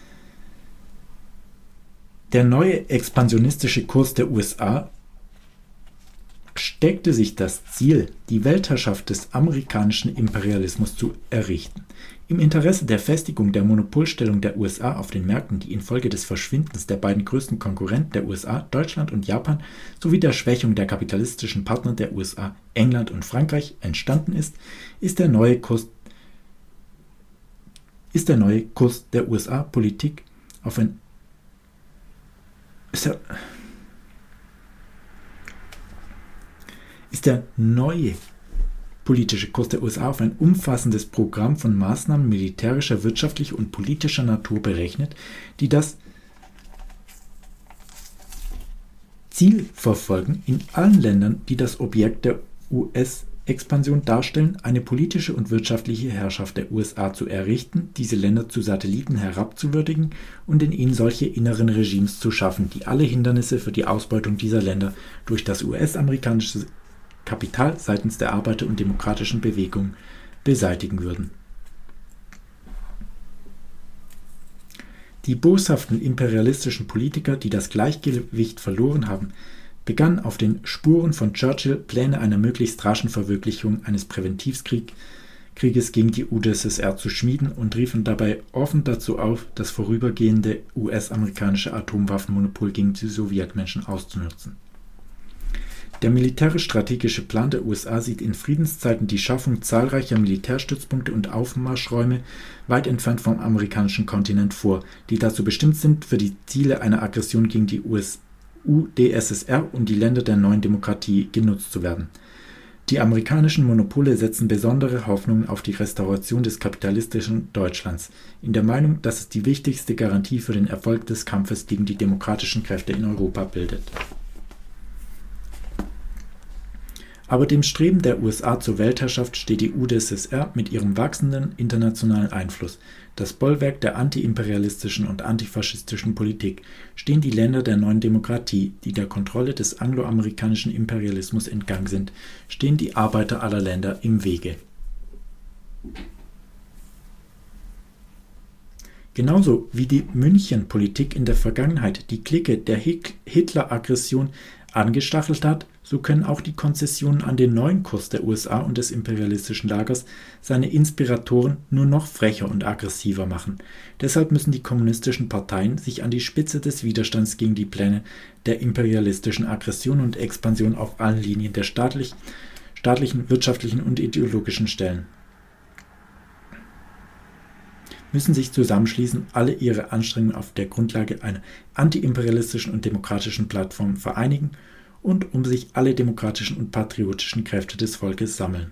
Der neue expansionistische Kurs der U S A steckte sich das Ziel, die Weltherrschaft des amerikanischen Imperialismus zu errichten. Im Interesse der Festigung der Monopolstellung der U S A auf den Märkten, die infolge des Verschwindens der beiden größten Konkurrenten der U S A, Deutschland und Japan, sowie der Schwächung der kapitalistischen Partner der U S A, England und Frankreich, entstanden ist, ist der neue Kurs, ist der neue Kurs der U S A-Politik auf ein ist der, ist der neue politische Kurs der U S A auf ein umfassendes Programm von Maßnahmen militärischer, wirtschaftlicher und politischer Natur berechnet, die das Ziel verfolgen, in allen Ländern, die das Objekt der U S-Expansion darstellen, eine politische und wirtschaftliche Herrschaft der U S A zu errichten, diese Länder zu Satelliten herabzuwürdigen und in ihnen solche inneren Regimes zu schaffen, die alle Hindernisse für die Ausbeutung dieser Länder durch das U S-amerikanische Kapital seitens der Arbeiter- und demokratischen Bewegung beseitigen würden. Die boshaften imperialistischen Politiker, die das Gleichgewicht verloren haben, begannen auf den Spuren von Churchill Pläne einer möglichst raschen Verwirklichung eines Präventivkrieges gegen die U d S S R zu schmieden und riefen dabei offen dazu auf, das vorübergehende U S-amerikanische Atomwaffenmonopol gegen die Sowjetmenschen auszunutzen. Der militärisch-strategische Plan der U S A sieht in Friedenszeiten die Schaffung zahlreicher Militärstützpunkte und Aufmarschräume weit entfernt vom amerikanischen Kontinent vor, die dazu bestimmt sind, für die Ziele einer Aggression gegen die U d S S R und die Länder der neuen Demokratie genutzt zu werden. Die amerikanischen Monopole setzen besondere Hoffnungen auf die Restauration des kapitalistischen Deutschlands, in der Meinung, dass es die wichtigste Garantie für den Erfolg des Kampfes gegen die demokratischen Kräfte in Europa bildet. Aber dem Streben der U S A zur Weltherrschaft steht die U d S S R mit ihrem wachsenden internationalen Einfluss, das Bollwerk der antiimperialistischen und antifaschistischen Politik, stehen die Länder der neuen Demokratie, die der Kontrolle des angloamerikanischen Imperialismus entgangen sind, stehen die Arbeiter aller Länder im Wege. Genauso wie die München-Politik in der Vergangenheit die Clique der Hitler-Aggression angestachelt hat, so können auch die Konzessionen an den neuen Kurs der U S A und des imperialistischen Lagers seine Inspiratoren nur noch frecher und aggressiver machen. Deshalb müssen die kommunistischen Parteien sich an die Spitze des Widerstands gegen die Pläne der imperialistischen Aggression und Expansion auf allen Linien der staatlich, staatlichen, wirtschaftlichen und ideologischen stellen. Müssen sich zusammenschließen, alle ihre Anstrengungen auf der Grundlage einer antiimperialistischen und demokratischen Plattform vereinigen und um sich alle demokratischen und patriotischen Kräfte des Volkes sammeln.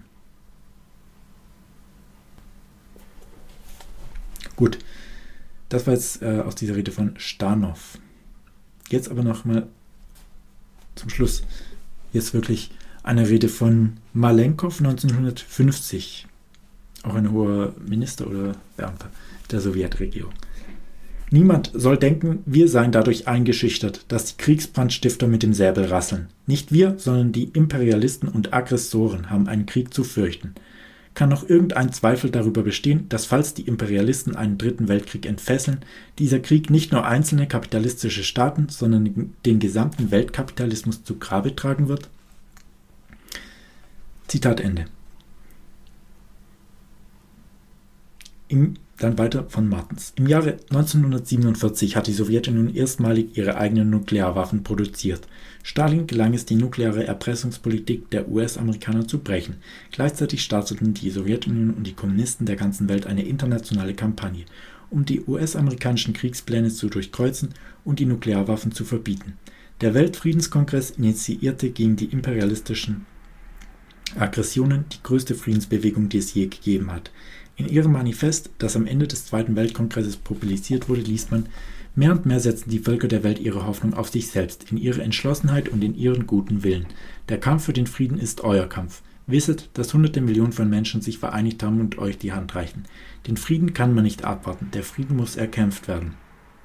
Gut, das war jetzt äh, aus dieser Rede von Stanow. Jetzt aber nochmal zum Schluss, jetzt wirklich eine Rede von Malenkov neunzehnhundertfünfzig, auch ein hoher Minister oder Beamter der Sowjetregierung. Niemand soll denken, wir seien dadurch eingeschüchtert, dass die Kriegsbrandstifter mit dem Säbel rasseln. Nicht wir, sondern die Imperialisten und Aggressoren haben einen Krieg zu fürchten. Kann noch irgendein Zweifel darüber bestehen, dass falls die Imperialisten einen dritten Weltkrieg entfesseln, dieser Krieg nicht nur einzelne kapitalistische Staaten, sondern den gesamten Weltkapitalismus zu Grabe tragen wird? Zitat Ende. Im Dann weiter von Martens. Im Jahre neunzehnhundertsiebenundvierzig hat die Sowjetunion erstmalig ihre eigenen Nuklearwaffen produziert. Stalin gelang es, die nukleare Erpressungspolitik der U S-Amerikaner zu brechen. Gleichzeitig starteten die Sowjetunion und die Kommunisten der ganzen Welt eine internationale Kampagne, um die U S-amerikanischen Kriegspläne zu durchkreuzen und die Nuklearwaffen zu verbieten. Der Weltfriedenskongress initiierte gegen die imperialistischen Aggressionen die größte Friedensbewegung, die es je gegeben hat. In ihrem Manifest, das am Ende des Zweiten Weltkongresses publiziert wurde, liest man: Mehr und mehr setzen die Völker der Welt ihre Hoffnung auf sich selbst, in ihre Entschlossenheit und in ihren guten Willen. Der Kampf für den Frieden ist euer Kampf. Wisset, dass hunderte Millionen von Menschen sich vereinigt haben und euch die Hand reichen. Den Frieden kann man nicht abwarten, der Frieden muss erkämpft werden.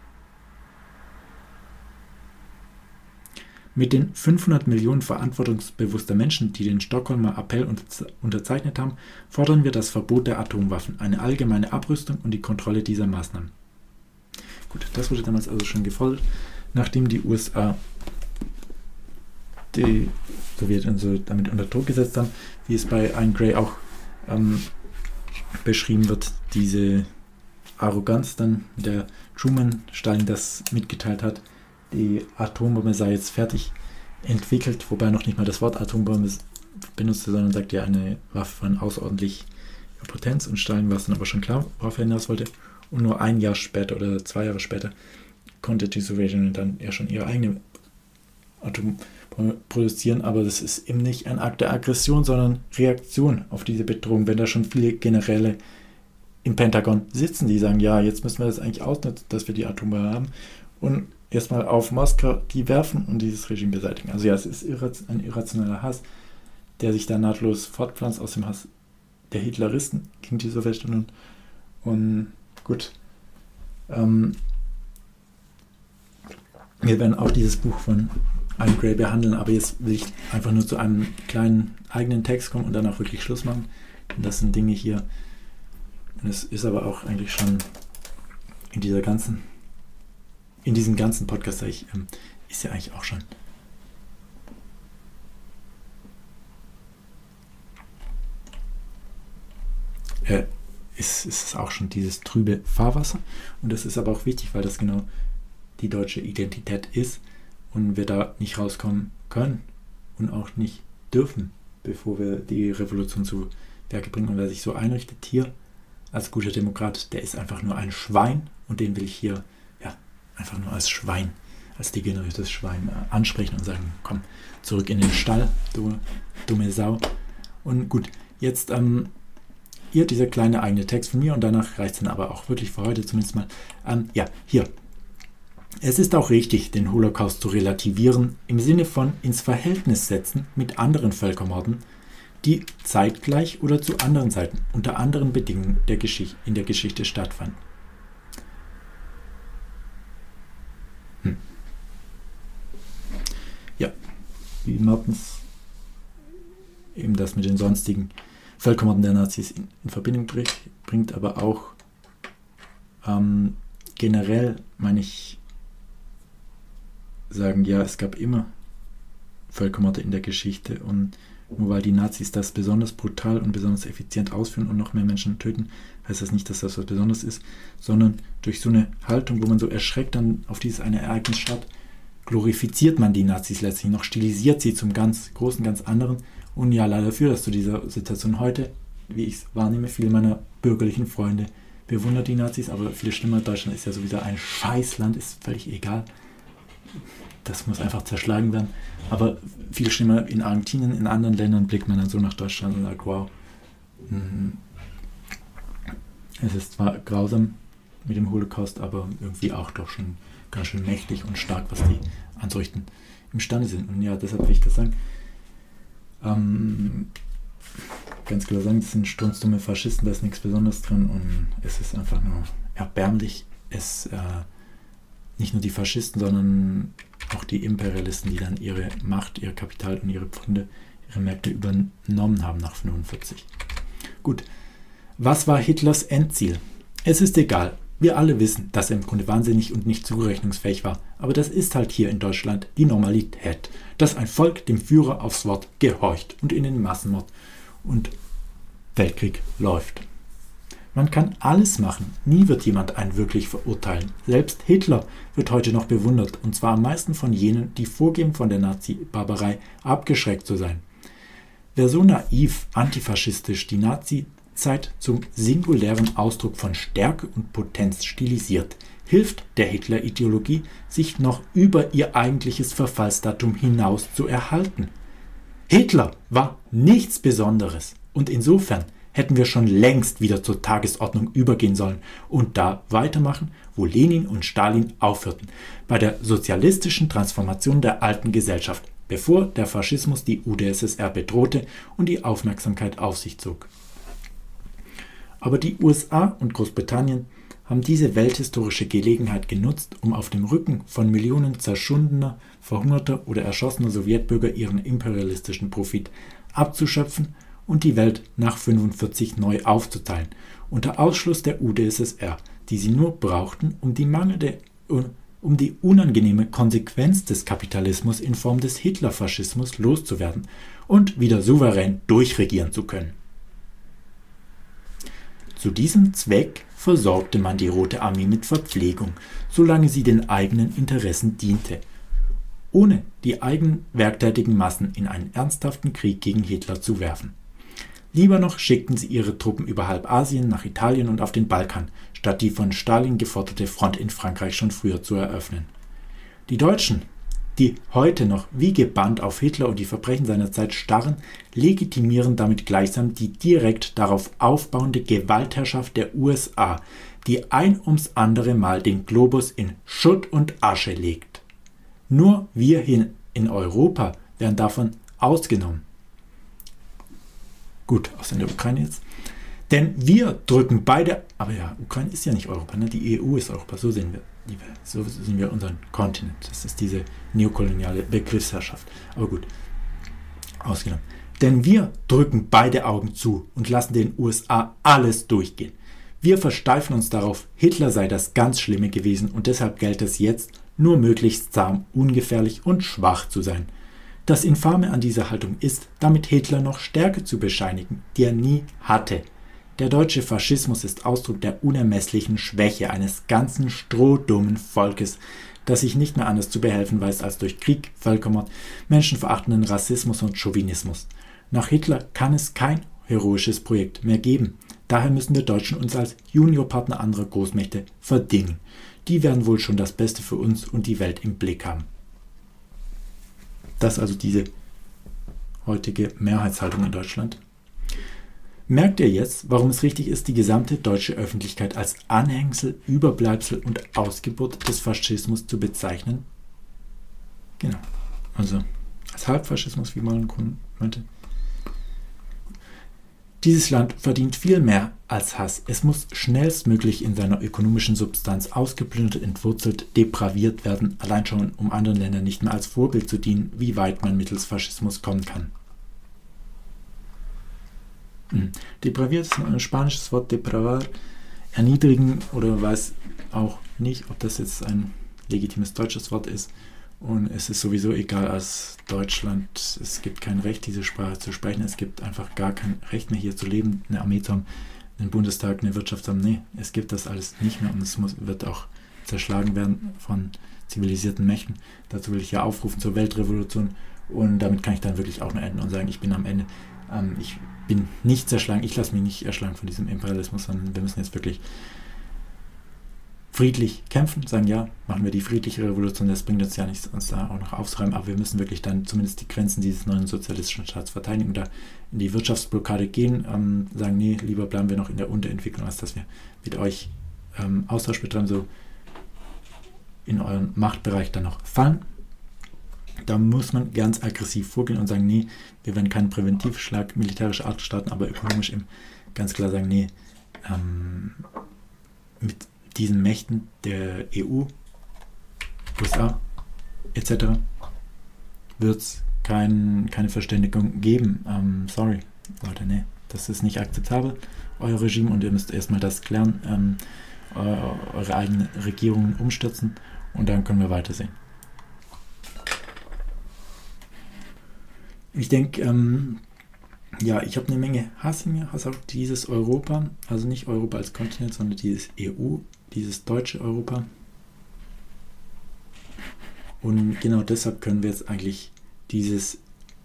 Mit den fünfhundert Millionen verantwortungsbewusster Menschen, die den Stockholmer Appell unterzeichnet haben, fordern wir das Verbot der Atomwaffen, eine allgemeine Abrüstung und die Kontrolle dieser Maßnahmen. Gut, das wurde damals also schon gefordert, nachdem die U S A die Sowjetunion so damit unter Druck gesetzt haben, wie es bei Ian Gray auch ähm, beschrieben wird, diese Arroganz dann, mit der Truman Stalin das mitgeteilt hat, die Atombombe sei jetzt fertig entwickelt, wobei noch nicht mal das Wort Atombombe benutzte, sondern sagt ja eine Waffe von außerordentlicher Potenz, und Stalin war es dann aber schon klar, worauf er hinaus wollte. Und nur ein Jahr später oder zwei Jahre später konnte die Sowjetunion dann ja schon ihre eigene Atombombe produzieren, aber das ist eben nicht ein Akt der Aggression, sondern Reaktion auf diese Bedrohung. Wenn da schon viele Generäle im Pentagon sitzen, die sagen, ja, jetzt müssen wir das eigentlich ausnutzen, dass wir die Atombombe haben und erstmal auf Moskau die werfen und dieses Regime beseitigen. Also ja, es ist ein irrationaler Hass, der sich da nahtlos fortpflanzt aus dem Hass der Hitleristen gegen die Sowjetunion. Und gut, ähm, wir werden auch dieses Buch von Alan Gray behandeln, aber jetzt will ich einfach nur zu einem kleinen eigenen Text kommen und dann auch wirklich Schluss machen. Und das sind Dinge hier, und es ist aber auch eigentlich schon in dieser ganzen, in diesem ganzen Podcast, sage ich, ähm, ist ja eigentlich auch schon äh, ist, ist es auch schon dieses trübe Fahrwasser. Und das ist aber auch wichtig, weil das genau die deutsche Identität ist und wir da nicht rauskommen können und auch nicht dürfen, bevor wir die Revolution zu Werke bringen. Und wer sich so einrichtet hier als guter Demokrat, der ist einfach nur ein Schwein und den will ich hier ja einfach nur als Schwein, als degeneriertes Schwein äh, ansprechen und sagen, komm, zurück in den Stall, du dumme Sau. Und gut, jetzt ähm, hier dieser kleine eigene Text von mir und danach reicht es dann aber auch wirklich für heute zumindest mal. Ähm, ja, hier. Es ist auch richtig, den Holocaust zu relativieren, im Sinne von ins Verhältnis setzen mit anderen Völkermorden, die zeitgleich oder zu anderen Zeiten unter anderen Bedingungen der Geschichte, in der Geschichte stattfanden. Hm. Ja, wie Mertens eben das mit den sonstigen Völkermorden der Nazis in, in Verbindung bringt, aber auch ähm, generell, meine ich, sagen, ja, es gab immer Völkermorde in der Geschichte und nur weil die Nazis das besonders brutal und besonders effizient ausführen und noch mehr Menschen töten, heißt das nicht, dass das was Besonderes ist, sondern durch so eine Haltung, wo man so erschreckt dann auf dieses eine Ereignis schaut, glorifiziert man die Nazis letztlich noch, stilisiert sie zum ganz großen, ganz anderen und ja, leider führt das zu dieser Situation heute, wie ich es wahrnehme, viele meiner bürgerlichen Freunde bewundern die Nazis, aber viel schlimmer, Deutschland ist ja sowieso ein Scheißland, ist völlig egal. Das muss einfach zerschlagen werden. Aber viel schlimmer in Argentinien, in anderen Ländern blickt man dann so nach Deutschland und sagt, wow, es ist zwar grausam mit dem Holocaust, aber irgendwie auch doch schon ganz schön mächtig und stark, was die anzurichten imstande sind. Und ja, deshalb will ich das sagen. Ähm, ganz klar sagen, das sind strunzdumme Faschisten, da ist nichts Besonderes drin und es ist einfach nur erbärmlich. Es äh, nicht nur die Faschisten, sondern auch die Imperialisten, die dann ihre Macht, ihr Kapital und ihre Pfründe, ihre Märkte übernommen haben nach fünfundvierzig. Gut, was war Hitlers Endziel? Es ist egal, wir alle wissen, dass er im Grunde wahnsinnig und nicht zurechnungsfähig war, aber das ist halt hier in Deutschland die Normalität, dass ein Volk dem Führer aufs Wort gehorcht und in den Massenmord und Weltkrieg läuft. Man kann alles machen, nie wird jemand einen wirklich verurteilen. Selbst Hitler wird heute noch bewundert, und zwar am meisten von jenen, die vorgeben, von der Nazi-Barbarei abgeschreckt zu sein. Wer so naiv, antifaschistisch die Nazi-Zeit zum singulären Ausdruck von Stärke und Potenz stilisiert, hilft der Hitler-Ideologie, sich noch über ihr eigentliches Verfallsdatum hinaus zu erhalten. Hitler war nichts Besonderes und insofern hätten wir schon längst wieder zur Tagesordnung übergehen sollen und da weitermachen, wo Lenin und Stalin aufhörten, bei der sozialistischen Transformation der alten Gesellschaft, bevor der Faschismus die U d S S R bedrohte und die Aufmerksamkeit auf sich zog. Aber die U S A und Großbritannien haben diese welthistorische Gelegenheit genutzt, um auf dem Rücken von Millionen zerschundener, verhungerter oder erschossener Sowjetbürger ihren imperialistischen Profit abzuschöpfen und die Welt nach fünfundvierzig neu aufzuteilen, unter Ausschluss der U d S S R, die sie nur brauchten, um die mangelnde, um die unangenehme Konsequenz des Kapitalismus in Form des Hitlerfaschismus loszuwerden und wieder souverän durchregieren zu können. Zu diesem Zweck versorgte man die Rote Armee mit Verpflegung, solange sie den eigenen Interessen diente, ohne die eigenen werktätigen Massen in einen ernsthaften Krieg gegen Hitler zu werfen. Lieber noch schickten sie ihre Truppen über halb Asien nach Italien und auf den Balkan, statt die von Stalin geforderte Front in Frankreich schon früher zu eröffnen. Die Deutschen, die heute noch wie gebannt auf Hitler und die Verbrechen seiner Zeit starren, legitimieren damit gleichsam die direkt darauf aufbauende Gewaltherrschaft der U S A, die ein ums andere Mal den Globus in Schutt und Asche legt. Nur wir hier in Europa werden davon ausgenommen. Gut, außer in der Ukraine jetzt. Denn wir drücken beide, aber ja, Ukraine ist ja nicht Europa, ne? Die E U ist Europa, so sehen wir die Welt, so sehen wir unseren Kontinent. Das ist diese neokoloniale Begriffsherrschaft. Aber gut, ausgenommen. Denn wir drücken beide Augen zu und lassen den U S A alles durchgehen. Wir versteifen uns darauf, Hitler sei das ganz Schlimme gewesen und deshalb gilt es jetzt, nur möglichst zahm, ungefährlich und schwach zu sein. Das Infame an dieser Haltung ist, damit Hitler noch Stärke zu bescheinigen, die er nie hatte. Der deutsche Faschismus ist Ausdruck der unermesslichen Schwäche eines ganzen strohdummen Volkes, das sich nicht mehr anders zu behelfen weiß als durch Krieg, Völkermord, menschenverachtenden Rassismus und Chauvinismus. Nach Hitler kann es kein heroisches Projekt mehr geben. Daher müssen wir Deutschen uns als Juniorpartner anderer Großmächte verdingen. Die werden wohl schon das Beste für uns und die Welt im Blick haben. Das ist also diese heutige Mehrheitshaltung in Deutschland. Merkt ihr jetzt, warum es richtig ist, die gesamte deutsche Öffentlichkeit als Anhängsel, Überbleibsel und Ausgeburt des Faschismus zu bezeichnen? Genau, also als Halbfaschismus, wie man meinte. Dieses Land verdient viel mehr als Hass. Es muss schnellstmöglich in seiner ökonomischen Substanz ausgeplündert, entwurzelt, depraviert werden, allein schon um anderen Ländern nicht mehr als Vorbild zu dienen, wie weit man mittels Faschismus kommen kann. Hm. Depraviert ist ein spanisches Wort, depravar, erniedrigen, oder weiß auch nicht, ob das jetzt ein legitimes deutsches Wort ist. Und es ist sowieso egal als Deutschland, es gibt kein Recht, diese Sprache zu sprechen, es gibt einfach gar kein Recht mehr hier zu leben, eine Armee zu haben, einen Bundestag, eine Wirtschaft zu haben. Nee, es gibt das alles nicht mehr und es muss, wird auch zerschlagen werden von zivilisierten Mächten. Dazu will ich ja aufrufen zur Weltrevolution und damit kann ich dann wirklich auch nur enden und sagen, ich bin am Ende, ähm, ich bin nicht zerschlagen, ich lasse mich nicht erschlagen von diesem Imperialismus, sondern wir müssen jetzt wirklich friedlich kämpfen, sagen, ja, machen wir die friedliche Revolution, das bringt uns ja nichts, uns da auch noch aufzuräumen, aber wir müssen wirklich dann zumindest die Grenzen dieses neuen sozialistischen Staats verteidigen und da in die Wirtschaftsblockade gehen, ähm, sagen, nee, lieber bleiben wir noch in der Unterentwicklung, als dass wir mit euch ähm, Austausch betreiben, so in euren Machtbereich dann noch fallen. Da muss man ganz aggressiv vorgehen und sagen, nee, wir werden keinen Präventivschlag militärischer Art starten, aber ökonomisch eben ganz klar sagen, nee, ähm, mit diesen Mächten der E U, U S A et cetera wird es kein, keine Verständigung geben. Ähm, sorry, Leute, nee, das ist nicht akzeptabel, euer Regime, und ihr müsst erstmal das klären, ähm, eure eigene Regierung umstürzen und dann können wir weitersehen. Ich denke, ähm, ja, ich habe eine Menge Hass in mir, Hass auf dieses Europa, also nicht Europa als Kontinent, sondern dieses E U, dieses deutsche Europa. Und genau deshalb können wir jetzt eigentlich dieses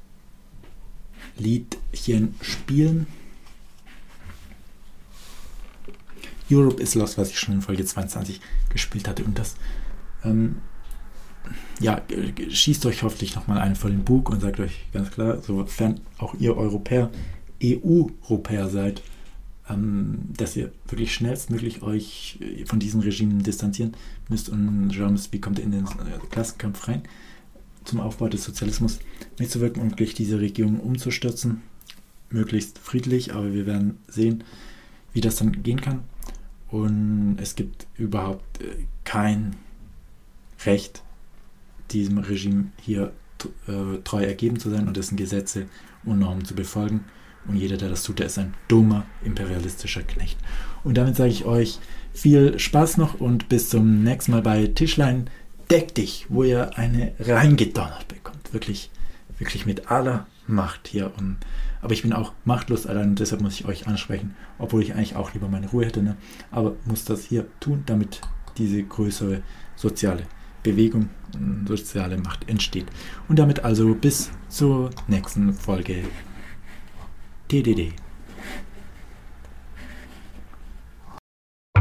Liedchen spielen. Europe is Lost, was ich schon in Folge zweiundzwanzig gespielt hatte. Und das, ähm, ja, schießt euch hoffentlich nochmal einen vor den Bug und sagt euch ganz klar, sofern auch ihr Europäer, E U-Europäer seid, ähm, dass ihr wirklich schnellstmöglich euch von diesem Regime distanzieren müsst und schauen müsst, wie kommt ihr in den Klassenkampf rein, zum Aufbau des Sozialismus mitzuwirken und gleich diese Regierung umzustürzen, möglichst friedlich, aber wir werden sehen, wie das dann gehen kann. Und es gibt überhaupt kein Recht, diesem Regime hier äh, treu ergeben zu sein und dessen Gesetze und Normen zu befolgen. Und jeder, der das tut, der ist ein dummer, imperialistischer Knecht. Und damit sage ich euch viel Spaß noch und bis zum nächsten Mal bei Tischlein Deck dich, wo ihr eine reingedonnert bekommt. Wirklich, wirklich mit aller Macht hier. Und, aber ich bin auch machtlos allein und deshalb muss ich euch ansprechen, obwohl ich eigentlich auch lieber meine Ruhe hätte. Ne? Aber muss das hier tun, damit diese größere soziale Bewegung, soziale Macht entsteht. Und damit also bis zur nächsten Folge T D D.